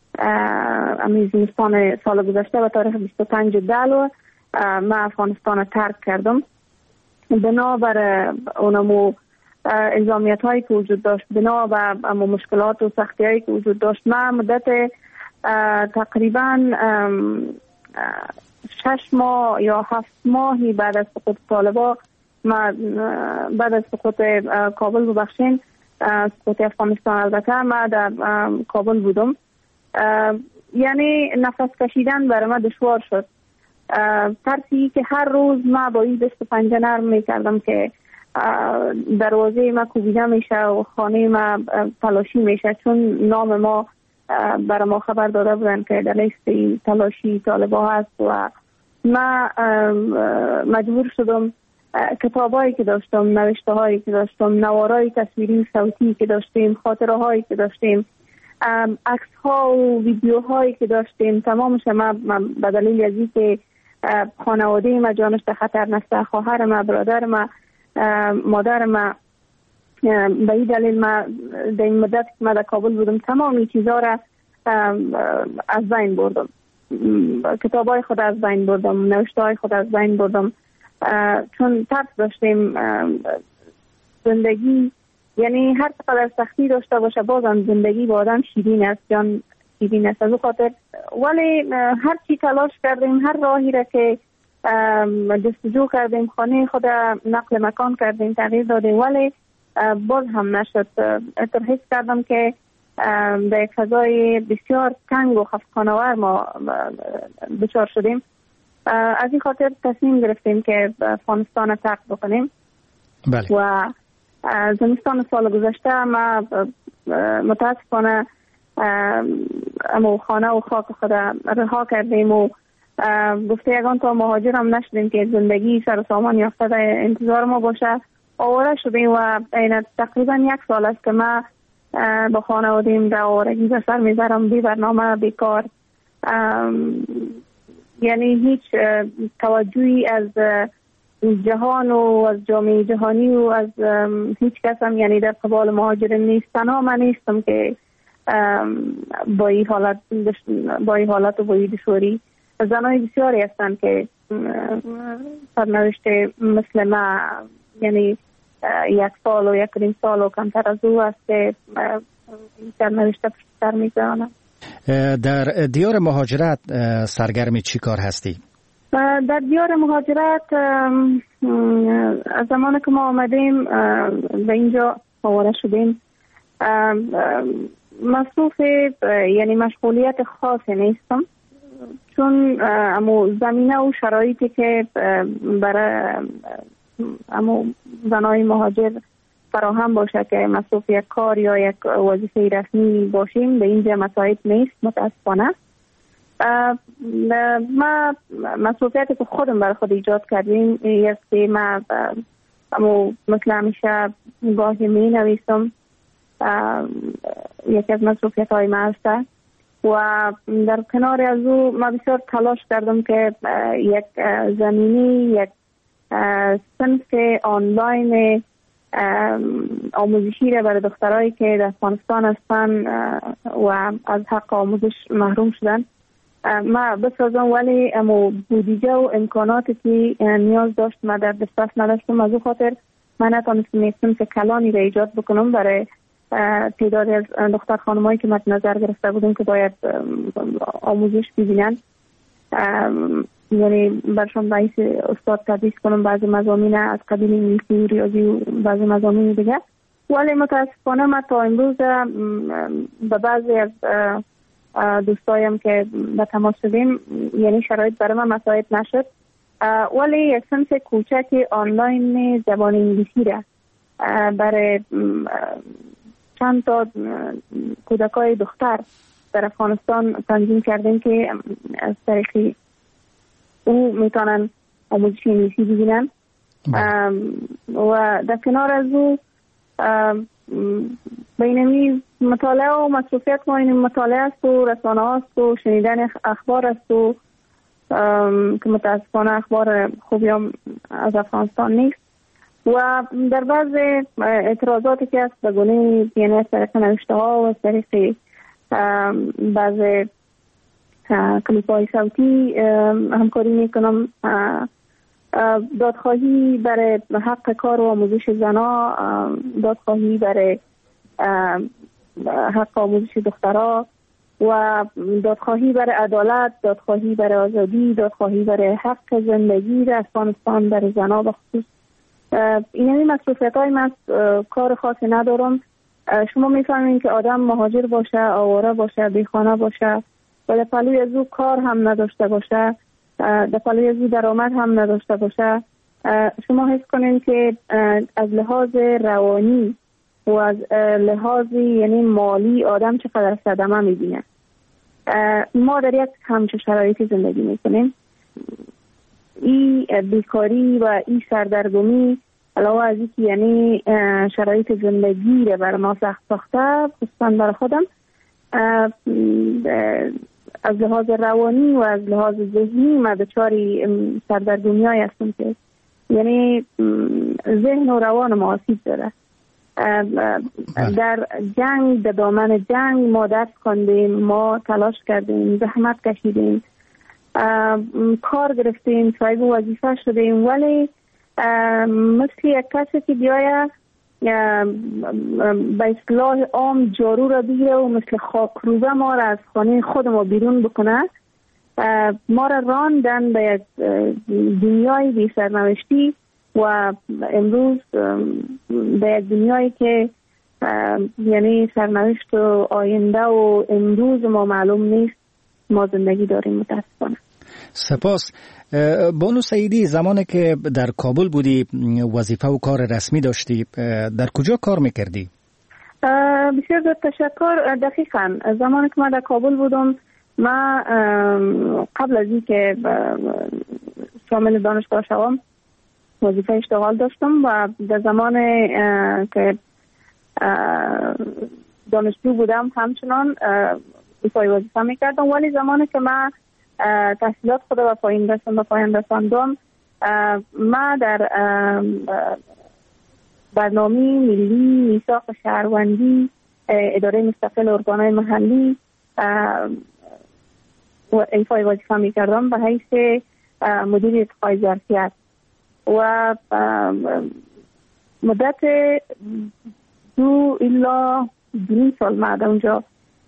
زمستان سال گذشته به تاریخ 25 دلو من افغانستان ترک کردم. بنابر اونمو الزامیت هایی که وجود داشت، بنابر مشکلات و سختی هایی که وجود داشت، من مدت تقریبا 6 ماه یا 7 ماهی بعد از سقوط طالبا، بعد از سقوط کابل ببخشین، سقوط افغانستان البته، من در کابل بودم. یعنی نفس کشیدن برای من دشوار شد. ترسی که هر روز من با این دست و پنجه نرم میکردم که دروازه ما کوبیده میشه و خانه ما تلاشی میشه، چون نام ما برای ما خبر داده بودن که در لیست تلاشی طالبا هست و من مجبور شدم کتابایی که داشتم، نوشته هایی که داشتم، نوارای تصویری و صوتی که داشتیم، خاطره هایی که داشتیم، عکس ها و ویدیو هایی که داشتیم، تمامش من به دلیل از اینکه خانواده ما جانش در خطر نسته، خواهر ما، برادر ما، مادر ما، به این دلیل ما در این مدت که من در کابل بودم تمام این چیزها را از بین بردم. کتاب های خود از بین بردم، نوشته های خود از بین بردم، چون ترس داشتیم زندگی یعنی هر چقدر سختی داشته باشه بازم زندگی با آدم شیرین است، جان شیرین است. از اون خاطر ولی هر چی تلاش کردیم، هر راهی را که جستجو کردیم، خانه خود نقل مکان کردیم، تغییر دادیم، ولی باز هم نشد. حس کردم که در یک فضای بسیار تنگ و خفقان‌آور ما دچار شدیم. از این خاطر تصمیم گرفتیم که افغانستان ترک بکنیم. بله. و زمستان سال گذشته ما متاسفانه اما خانه و خاک خود رها کردیم و گفته یگان تا مهاجر هم نشدیم که زندگی سر و سامان یافته در انتظار ما باشه. آواره شدیم و این تقریبا 1 سال است که ما با خانوادیم در آوارگی به سر میبرم، بی برنامه، بیکار. یعنی هیچ توجهی از جهان و از جامعه جهانی و از هیچ کس هم یعنی در قبال مهاجرین نیست. تنها من نیستم که با این حالت و با این دشواری. زنای بسیاری هستند که سرنوشت مثل ما، یعنی 1 سال و 1.5 سال و کمتر از او است که سرنوشت پشت‌سر می‌گذارند. در دیار مهاجرت سرگرم چی کار هستی؟ در دیار مهاجرت از زمان که ما آمدیم به اینجا آواره شدیم، مصروف یعنی مشغولیت خاصی نیستم، چون زمینه و شرایطی که برای زنای مهاجر فراهم باشه که مصروف یک کار یا یک وظیفه رسمی باشیم به اینجا مساعد نیست متاسفانه. ما مسئولیتی که خودم برای خود ایجاد کردیم است که ما مثل همیشه گاهی می نویسم، یکی از مسئولیت های ما هسته و در کنار از او ما بسیار تلاش کردم که یک زمینی، یک صنف آنلاین آموزشی را برای دخترایی که در افغانستان هستن و از حق آموزش محروم شدن ما بسازم، ولی بودجه و امکاناتی که نیاز داشت ما در دسترس نداشتم. از او خاطر من نتونستم صنف کلانی را ایجاد بکنم برای تعدادی از دختر خانمایی که مد نظر گرفته بودم که باید آموزش ببینن، یعنی برشان باعث استاد تدریس کنم بعضی مضامین از قبیل انگلیسی و ریاضی و بعضی مضامین دیگه. ولی متاسفانه ما تا امروز به بعضی از دوستایم که به تماس شدیم یعنی شرایط برای من مساعد نشد، ولی یک صنف کوچک آنلاین زبان انگلیسی را برای چند تا کودکای دختر در افغانستان تنظیم کردیم که از طریق او میتونن آموزش انگلیسی ببینن و در کنار از او بینمی مطالعه و مصروفیت ما این مطالعه است و رسانه هاست و شنیدن اخبار است و که متاسفانه اخبار خوبی هم از افغانستان نیست و در بعض اعتراضاتی که است به گونه یعنی از طریق نوشته ها و از طریق بعض کلیپ های صوتی همکاری میکنم. دادخواهی برای حق کار و آموزش زنا، دادخواهی برای حق آموزش دخترها و دادخواهی برای عدالت، دادخواهی برای آزادی، دادخواهی برای حق زندگی در افغانستان برای زنا به خصوص. اینمی مصروفیت های من کار خاصی ندارم. شما میفهمین که آدم مهاجر باشه، آواره باشه، بیخانه باشه و در پلوی از او کار هم نداشته باشه، در پلوی از او درآمد هم نداشته باشه، شما حس کنین که از لحاظ روانی و از لحاظ یعنی مالی آدم چقدر صدمه میبینه. ما در یک همچه شرایطی زندگی میکنیم. این بیکاری و این سردرگمی علاوه از اینکه یعنی شرایط زندگی رو بر ما سخت ساخته، خصوصا برای خودم از لحاظ روانی و از لحاظ ذهنی ما دچاری سردرگمی‌هایی هستیم که یعنی ذهن و روان ما آسیب داره. در جنگ، در دامن جنگ ما درس خواندیم، ما تلاش کردیم، زحمت کشیدیم، کار گرفتیم، صاحب وظیفه شدیم، ولی مثل یک کسی که بیایه به اصطلاح عام جارو را بگیره و مثل خاکروبه ما را از خانه خود ما بیرون بکنه، ما را راندن به یک دنیای بی سرنوشتی و امروز به یک دنیایی که یعنی سرنوشت و آینده و امروز ما معلوم نیست ما زندگی داریم متاسفانه. سپاس. بانو سعیدی، زمانی که در کابل بودی وظیفه و کار رسمی داشتی، در کجا کار میکردی؟ بسیار تشکر. دقیقاً زمانی که من در کابل بودم، من قبل از این که شامل دانشگاه شوم وظیفه اشتغال داشتم و در زمان که دانشجو بودم همچنان ایفای وظیفه میکردم. ولی زمانی که من تحصیلات خود و پایان رساندم، من در برنامه ملی میثاق شهروندی اداره مستقل ارگانهای محلی ایفای وظیفه میکردم به حیث مدیر اتقای ظرفیت و مدت 2 الی 2 سال من اونجا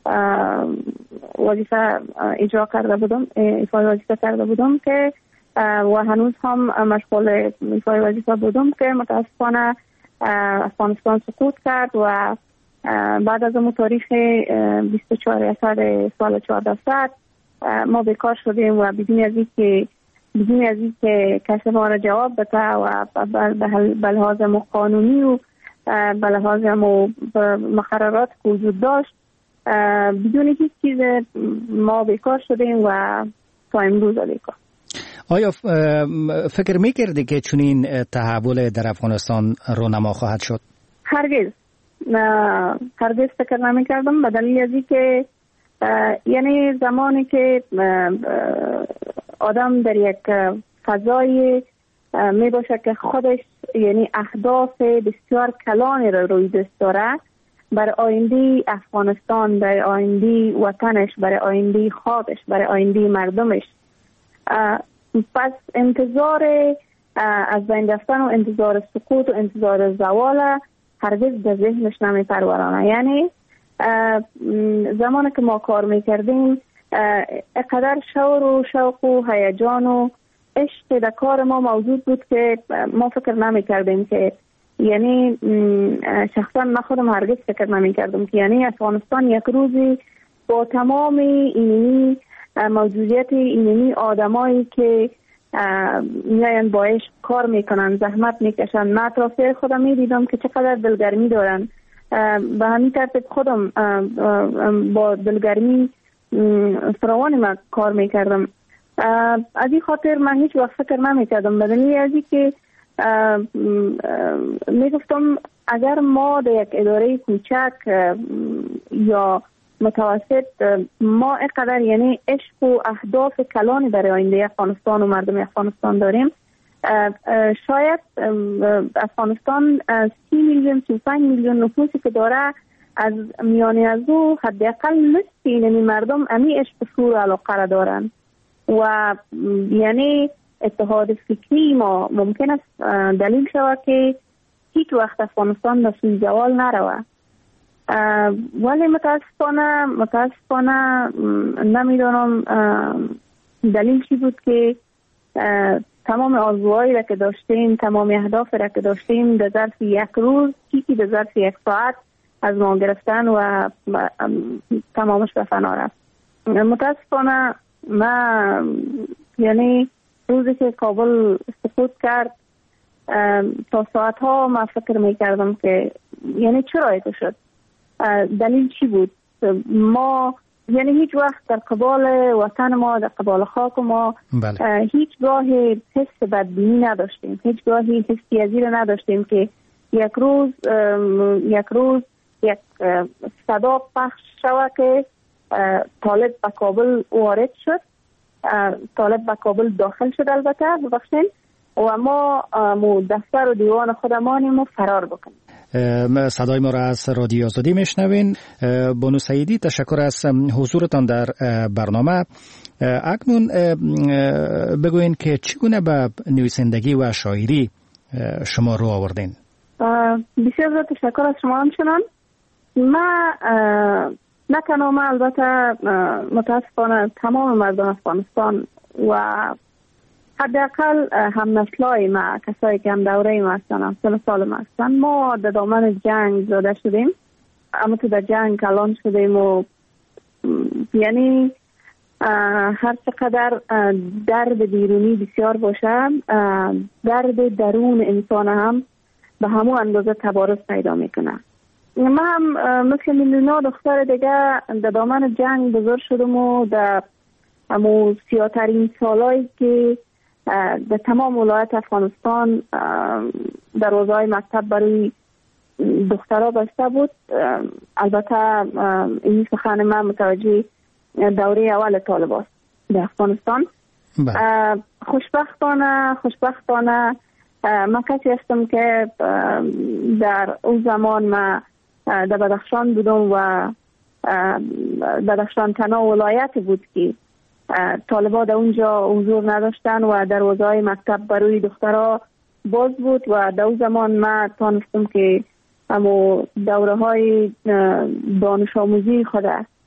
وظیفه اجرا کرده بودم، ایفای وظیفه کرده بودم که و هنوز هم مشغول ایفای وظیفه بودم که متاسفانه افغانستان سقوط کرد و بعد از اون تاریخ 24 اسد سال 1400 ما بیکار شدیم و بدون از اینکه کسی ما را جواب بده و به لحاظ قانونی و به لحاظ مقررات که وجود داشت بدون هیچ چیز ما بیکار شدیم و تا امروز بیکار. آیا فکر میکردی که چنین تحول در افغانستان رونما خواهد شد؟ هرگز فکر نمیکردم، به دلیل از اینکه یعنی زمانی که آدم در یک فضای می باشه که خودش یعنی اهداف بسیار کلانی را روی دست داره برای آینده افغانستان، برای آینده وطنش، برای آینده خودش، برای آینده مردمش، پس انتظار از بین رفتن و انتظار سقوط و انتظار زوال هرگز به ذهنش نمی پرورانه. یعنی زمانی که ما کار میکردیم اقدر شور و شوق و هیجان و عشق در کار ما موجود بود که ما فکر نمی کردیم که یعنی شخصا من خودم هرگز فکر نمی کردم که یعنی افغانستان یک روزی با تمام اینی موجودیت اینی آدمایی که میاین با عشق کار میکنن، زحمت میکشن، من اطرافیای خودم میدیدم که چقدر دلگرمی دارن. به همین ترتیب خودم با دلگرمی فراوانی من کار میکردم. از این خاطر من هیچ وقت فکر نمیکردم، بدنی از این که میگفتم اگر ما در یک اداره کوچک یا متوسط ما اینقدر یعنی عشق و اهداف کلانی برای آینده افغانستان و مردم افغانستان داریم، شاید افغانستان 30 میلیون 35 میلیون نفوسی که داره، از میانی از او حداقل نصف این مردم امی عشق و شور و علاقه را دارن و یعنی اتحاد فکری ما ممکن است دلیل شود که هیچ وقت افغانستان به سوی زوال نروه. ولی متاسفانه نمیدانم دلیل چی بود که تمام آرزوهایی را که داشتیم، تمام اهداف را که داشتیم در ظرف یک روز، چیزی در ظرف یک ساعت از ما گرفتن و تمامش به فنا رفت. متاسفانه من یعنی روزی که کابل سقوط کرد تا ساعت ها من فکر میکردم که یعنی چرا ایتو شد، دلیل چی بود. ما یعنی هیچ وقت در قبال وطن ما، در قبال خاک ما هیچ گاهی حس بدبینی نداشتیم، هیچ گاهی حسی از این نداشتیم که یک روز یک صدا پخش شود که طالب به کابل وارد شد، طالب به کابل داخل شد البته ببخشین و ما دفتر و دیوان خودمانیم و فرار بکنیم. صدای ما را از رادیو آزادی میشنوین. بانو سعیدی، تشکر از حضورتان در برنامه. اکنون بگوین که چگونه به نویسندگی و شاعری شما رو آوردین؟ بسیار تشکر از شما. همچنان من نه تنها من، البته متاسفانه تمام مردم افغانستان و حداقل هم نسلای ما، کسایی که هم دوره ما هستن، هم سن سال ما هستن، ما در دامن جنگ زاده شدیم، اما تو در جنگ کلان شدیم و یعنی هر چقدر درد بیرونی بسیار باشه، درد درون انسان هم به همون اندازه تبارز پیدا میکنه. من هم مثل میلیون‌ها دختر دیگه در دامن جنگ بزرگ شدم و در همون سیاه‌ترین سالایی که در تمام ولایت افغانستان دروازه‌های مکتب برای دخترها بسته بود. البته این سخن من متوجه دوره اول طالبان در افغانستان. خوشبختانه من کسی هستم که در اون زمان من در بدخشان بودم و بدخشان تنها ولایت بود که طالبان در اونجا حضور نداشتن و دروازه‌های مکتب برای دخترها باز بود و در اون زمان من تانستم که همو دوره های دانش آموزی خود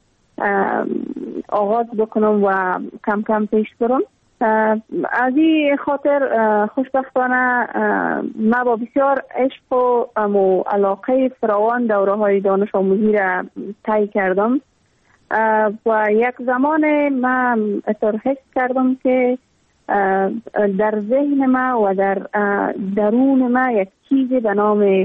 آغاز بکنم و کم کم پیش برم. از این خاطر خوشبختانه من با بسیار عشق و علاقه فراوان دوره های دانش آموزی را طی کردم و یک زمان من اطور حس کردم که در ذهن ما و در درون ما یک چیزی به نام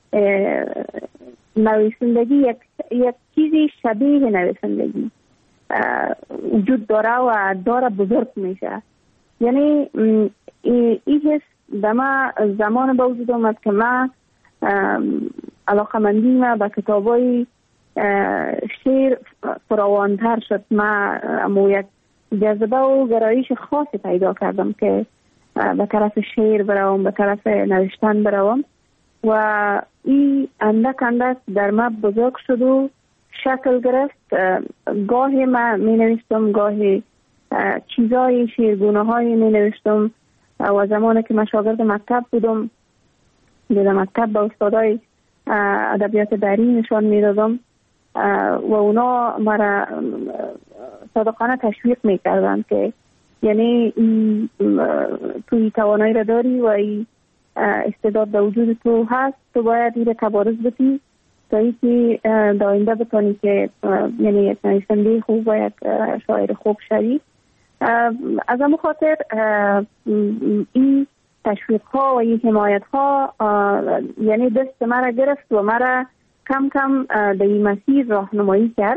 نویسندگی، یک چیزی شبیه نویسندگی وجود داره و داره بزرگ میشه. یعنی این حس به ما زمان به وجود آمد که من علاقمندی ما به کتابای شعر فراوانتر شد. من یک جذبه و گرایش خاصی پیدا کردم که به طرف شعر بروم، به طرف نوشتن بروم و این اندک در ما بزرگ شد و شکل گرفت. گاهی من می نوشتم، گاهی چیزای شیرگونه های می نوشتم و زمانی که من شاگرد مکتب بودم در مکتب به استادای ادبیات دری نشان می دادم و اونا مرا صادقانه تشویق می کردن که یعنی توی توانایی را داری و این استعداد در وجود تو هست، تو باید این را تبارز بدی تا اینکه در آینده بتونی که یعنی یک نویسنده خوب و یک شاعر خوب شوی. از همون خاطر این تشویق ها و این حمایت ها یعنی دست مرا گرفت و مرا کم کم در این مسیر راهنمایی کرد.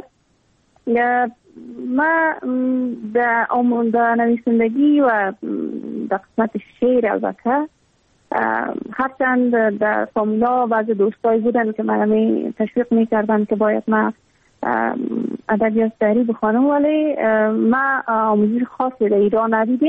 من در نویسندگی و در قسمت شعر البته هرچند در فامیلا بعضی دوستایی بودن که من تشویق میکردن که باید من ادبیات دری بخوانم، ولی ما آموزش خاصی در ایران ندیدیم.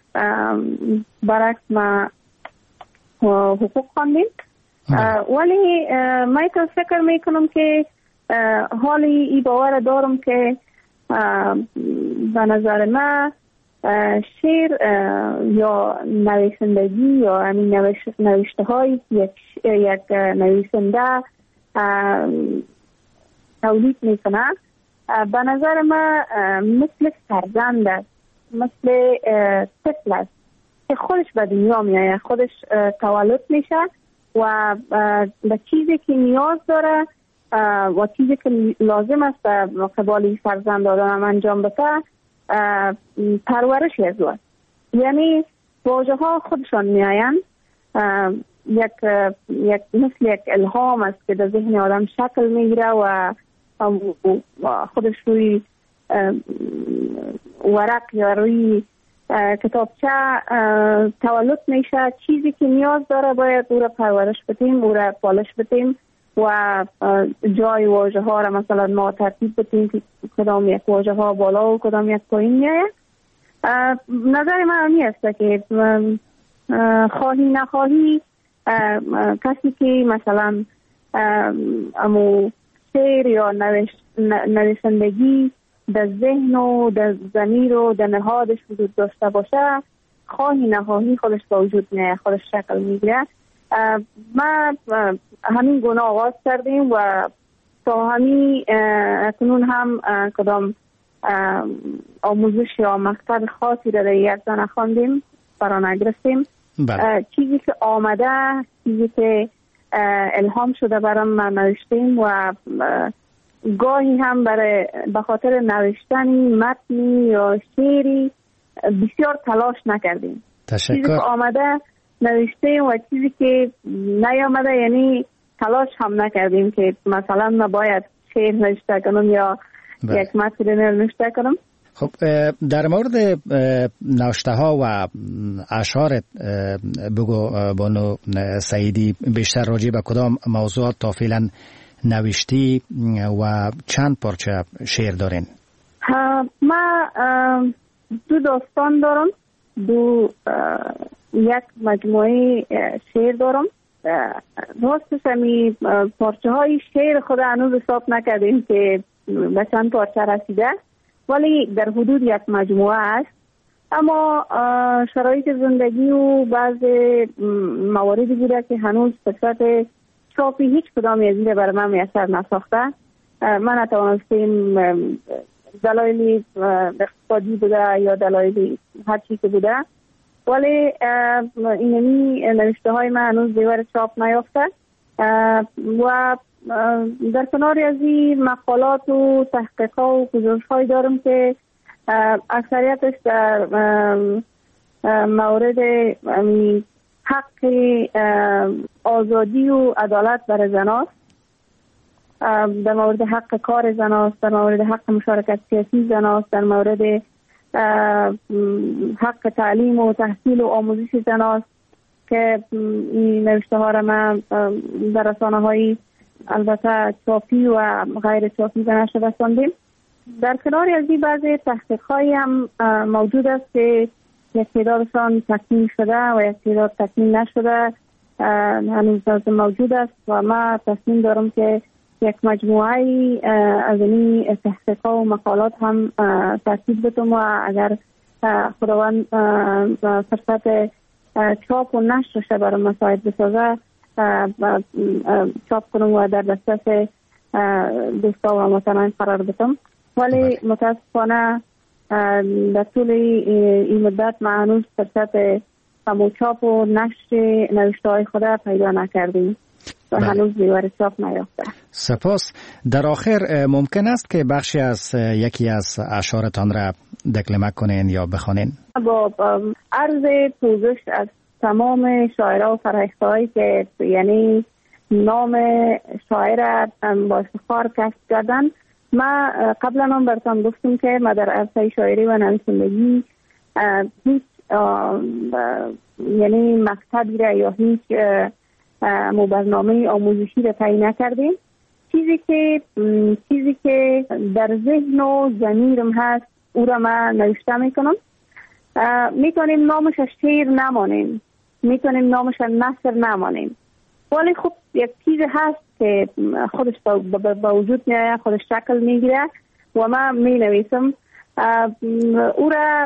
برعکس ما حقوق خواندیم، ولی من فکر میکنم که حالی این باور دارم که به نظر من شعر یا نویسندگی یا همین نوشته های یک نویسنده تولید میکنه به نظر من مثل فرزند است، مثل طفل است که خودش به دنیا میآید، خودش تولد میشه و به چیزی که نیاز داره و چیزی که لازم است به قبال فرزند آدم انجام بده پرورش از او. یعنی واژه ها خودشان میآیند، یک مثل یک الهام است که در ذهن آدم شکل میگیره و خودش روی ورق یا روی کتابچه تولد میشه. چیزی که نیاز داره باید او را پرورش بدیم، او را پالش بدیم و جای واژه ها را مثلا ما ترتیب بدیم که کدام یک واژه ها بالا و کدام یک پایین میآید. نظر من همی است که خواهی نخواهی کسی که مثلا امو شعر یا نویسندگی در ذهن و در ضمیر و در نهادش وجود داشته باشه، خواهی نخواهی خودش با وجود میاد، خودش شکل میگیره. ما همین گونه آغاز کردیم و تا همین اکنون هم کدام آموزش یا مقصد خاصی را در یک زن خواندیم فرا نگرفتیم. چیزی که آمده، چیزی که الهام شده برام نوشتیم و گاهی هم به خاطر نوشتن متنی یا شعری بسیار تلاش نکردیم. چیزی که آمده نوشتیم و چیزی که نیامده یعنی تلاش هم نکردیم که مثلا نباید شعر نوشته کنم یا یک متن نوشته کنم. خب در مورد نوشته ها و اشعار بگو بانو سعیدی، بیشتر راجع به کدام موضوعات تا فعلا نوشتی و چند پارچه شعر دارین؟ ما 2 داستان دارم، یک مجموعه شعر دارم. راستش همی پارچه های شعر خود هنوز حساب نکردیم که به چند پارچه رسیده، ولی در حدود یک مجموعه است. اما شرایط زندگی و بعض مواردی بوده که هنوز فرصت چاپی هیچ کدام از این برای من میسر نساخته. من نتوانستیم، دلایلی اقتصادی بوده یا دلایلی هر چی که بوده، ولی اینمی نوشته های من هنوز دیوار چاپ نیافته و در کنار از این مقالات و تحقیقات و گزارش های دارم که اکثریتش در مورد حق آزادی و عدالت برای زناست، در مورد حق کار زناست، در مورد حق مشارکت سیاسی زناست، در مورد حق تعلیم و تحصیل و آموزش زناست که این نوشته ها را من در رسانه های البته چاپی و غیر چاپی به نشر رساندیم. در کنار از این بعضی تحقیق های هم موجود است که یک تعدادشان تکمیل شده و یک تعداد تکمیل نشده هنوز موجود است و ما تصمیم دارم که یک مجموعه از این تحقیقات و مقالات هم ترتیب بدم و اگر خداوند فرصت چاپ و نشرش برای مساعد بسازه چاپ کنم و در دسترس دوستا و هموطنان قرار بدم. ولی متاسفانه در طول این مدت ما هنوز فرصت چاپ و نشر نوشته های خود پیدا نکردیم و هنوز دیوار چاپ نیافته. سپاس. در آخر ممکن است که بخشی از یکی از اشعارتان را دکلمه کنین یا بخوانین؟ با عرض پوزش از تمام شاعرها و فرهیخته‌هایی که یعنی نام شاعر با افتخار کسب کردن. ما قبلا هم براتون گفتم که ما در عرصه شاعری و نویسندگی هیچ یعنی مکتبی را یا هیچ برنامه آموزشی را تعیین نکردیم. چیزی که در ذهن و ضمیرم هست او را من نوشته میکنم. میتونیم نامش شعر نمانیم، میتونیم نامش نثر نمانیم، ولی خب یک چیز هست که خودش با وجود میاد، خودش شکل میگیره و من می نویسم. او را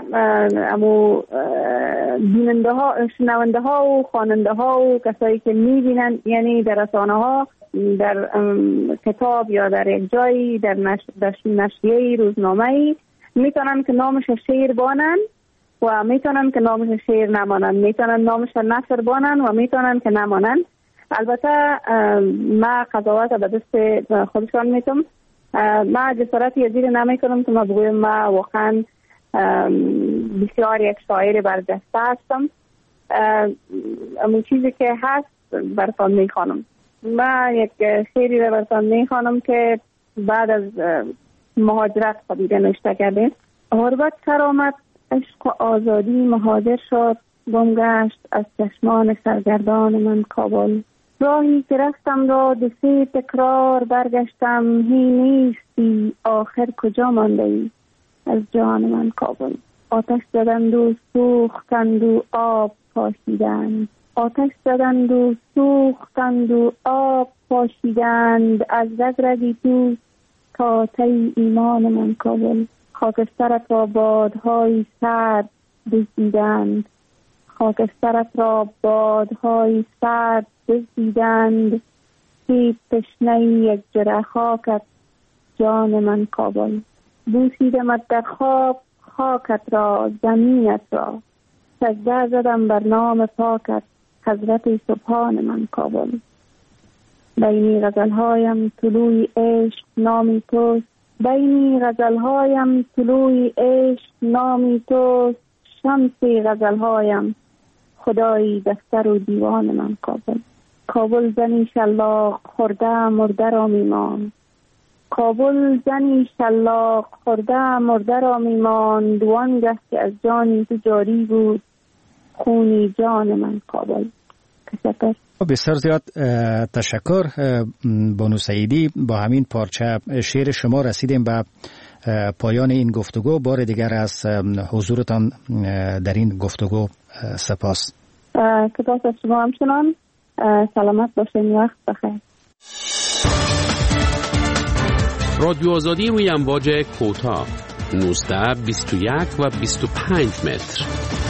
بیننده ها، شنونده ها و خواننده ها و کسایی که میبینن یعنی در رسانه ها، در کتاب یا در یک جایی، در نشریه روزنامه‌ای میتونن که نامش شعر بانن و میتونن که نامش شعر نمانن، میتونن نامش نثر بانن و میتونن که نمانن. البته ما قضاوت به دست خودشان میتونم. ما جسارتی ازیر نمی کنم که ما بگویم ما واقعا بسیار یک شاعر برجسته هستم. اما چیزی که هست براتون میخوانم. ما یک شعری رو براتون میخوانم که بعد از مهاجرت خودیده نوشته کردیم. غربت سر آمد، عشق و آزادی مهاجر شد، گم گشت از چشمان سرگردان من کابل. راهی که رفتم را دو سه تکرار برگشتم، هی نیستی آخر کجا مانده ای از جان من کابل. آتش زدند و سوختند و آب پاشیدند، آتش زدند و سوختند و آب پاشیدند، از رگی تو تا تی ایمان من کابل. خاکسترت را بادهای سرد دزدیدند، خاکسترت را بادهای سرد دزدیدند، هیچ تشنه یک جرعه خاکت جان من کابل. بوسیدمت در خواب خاکت را زمینت را، سجده زدم بر نام پاکت حضرت سبحان من کابل. بینی غزلهایم طلوع عشق نامی توست، بینی غزلهایم طلوع عشق نامی توست، شمس غزلهایم خدایی دفتر و دیوان من کابل. کابل زنی شلاق خورده مرده را میمان، کابل زنی شلاق خورده مرده را میمان، دوانگه که از جانی تو جاری بود خونی جان من کابل. تشکر. بسیار زیاد تشکر بانو سعیدی. با همین پارچه شعر شما رسیدیم به پایان این گفتگو. بار دیگر از حضورتان در این گفتگو سپاس. سپاس از شما همچنان. سلامت باشین. وقت بخیر. رادیو آزادی روی امواج کوتاه 19، 21 و 25 متر.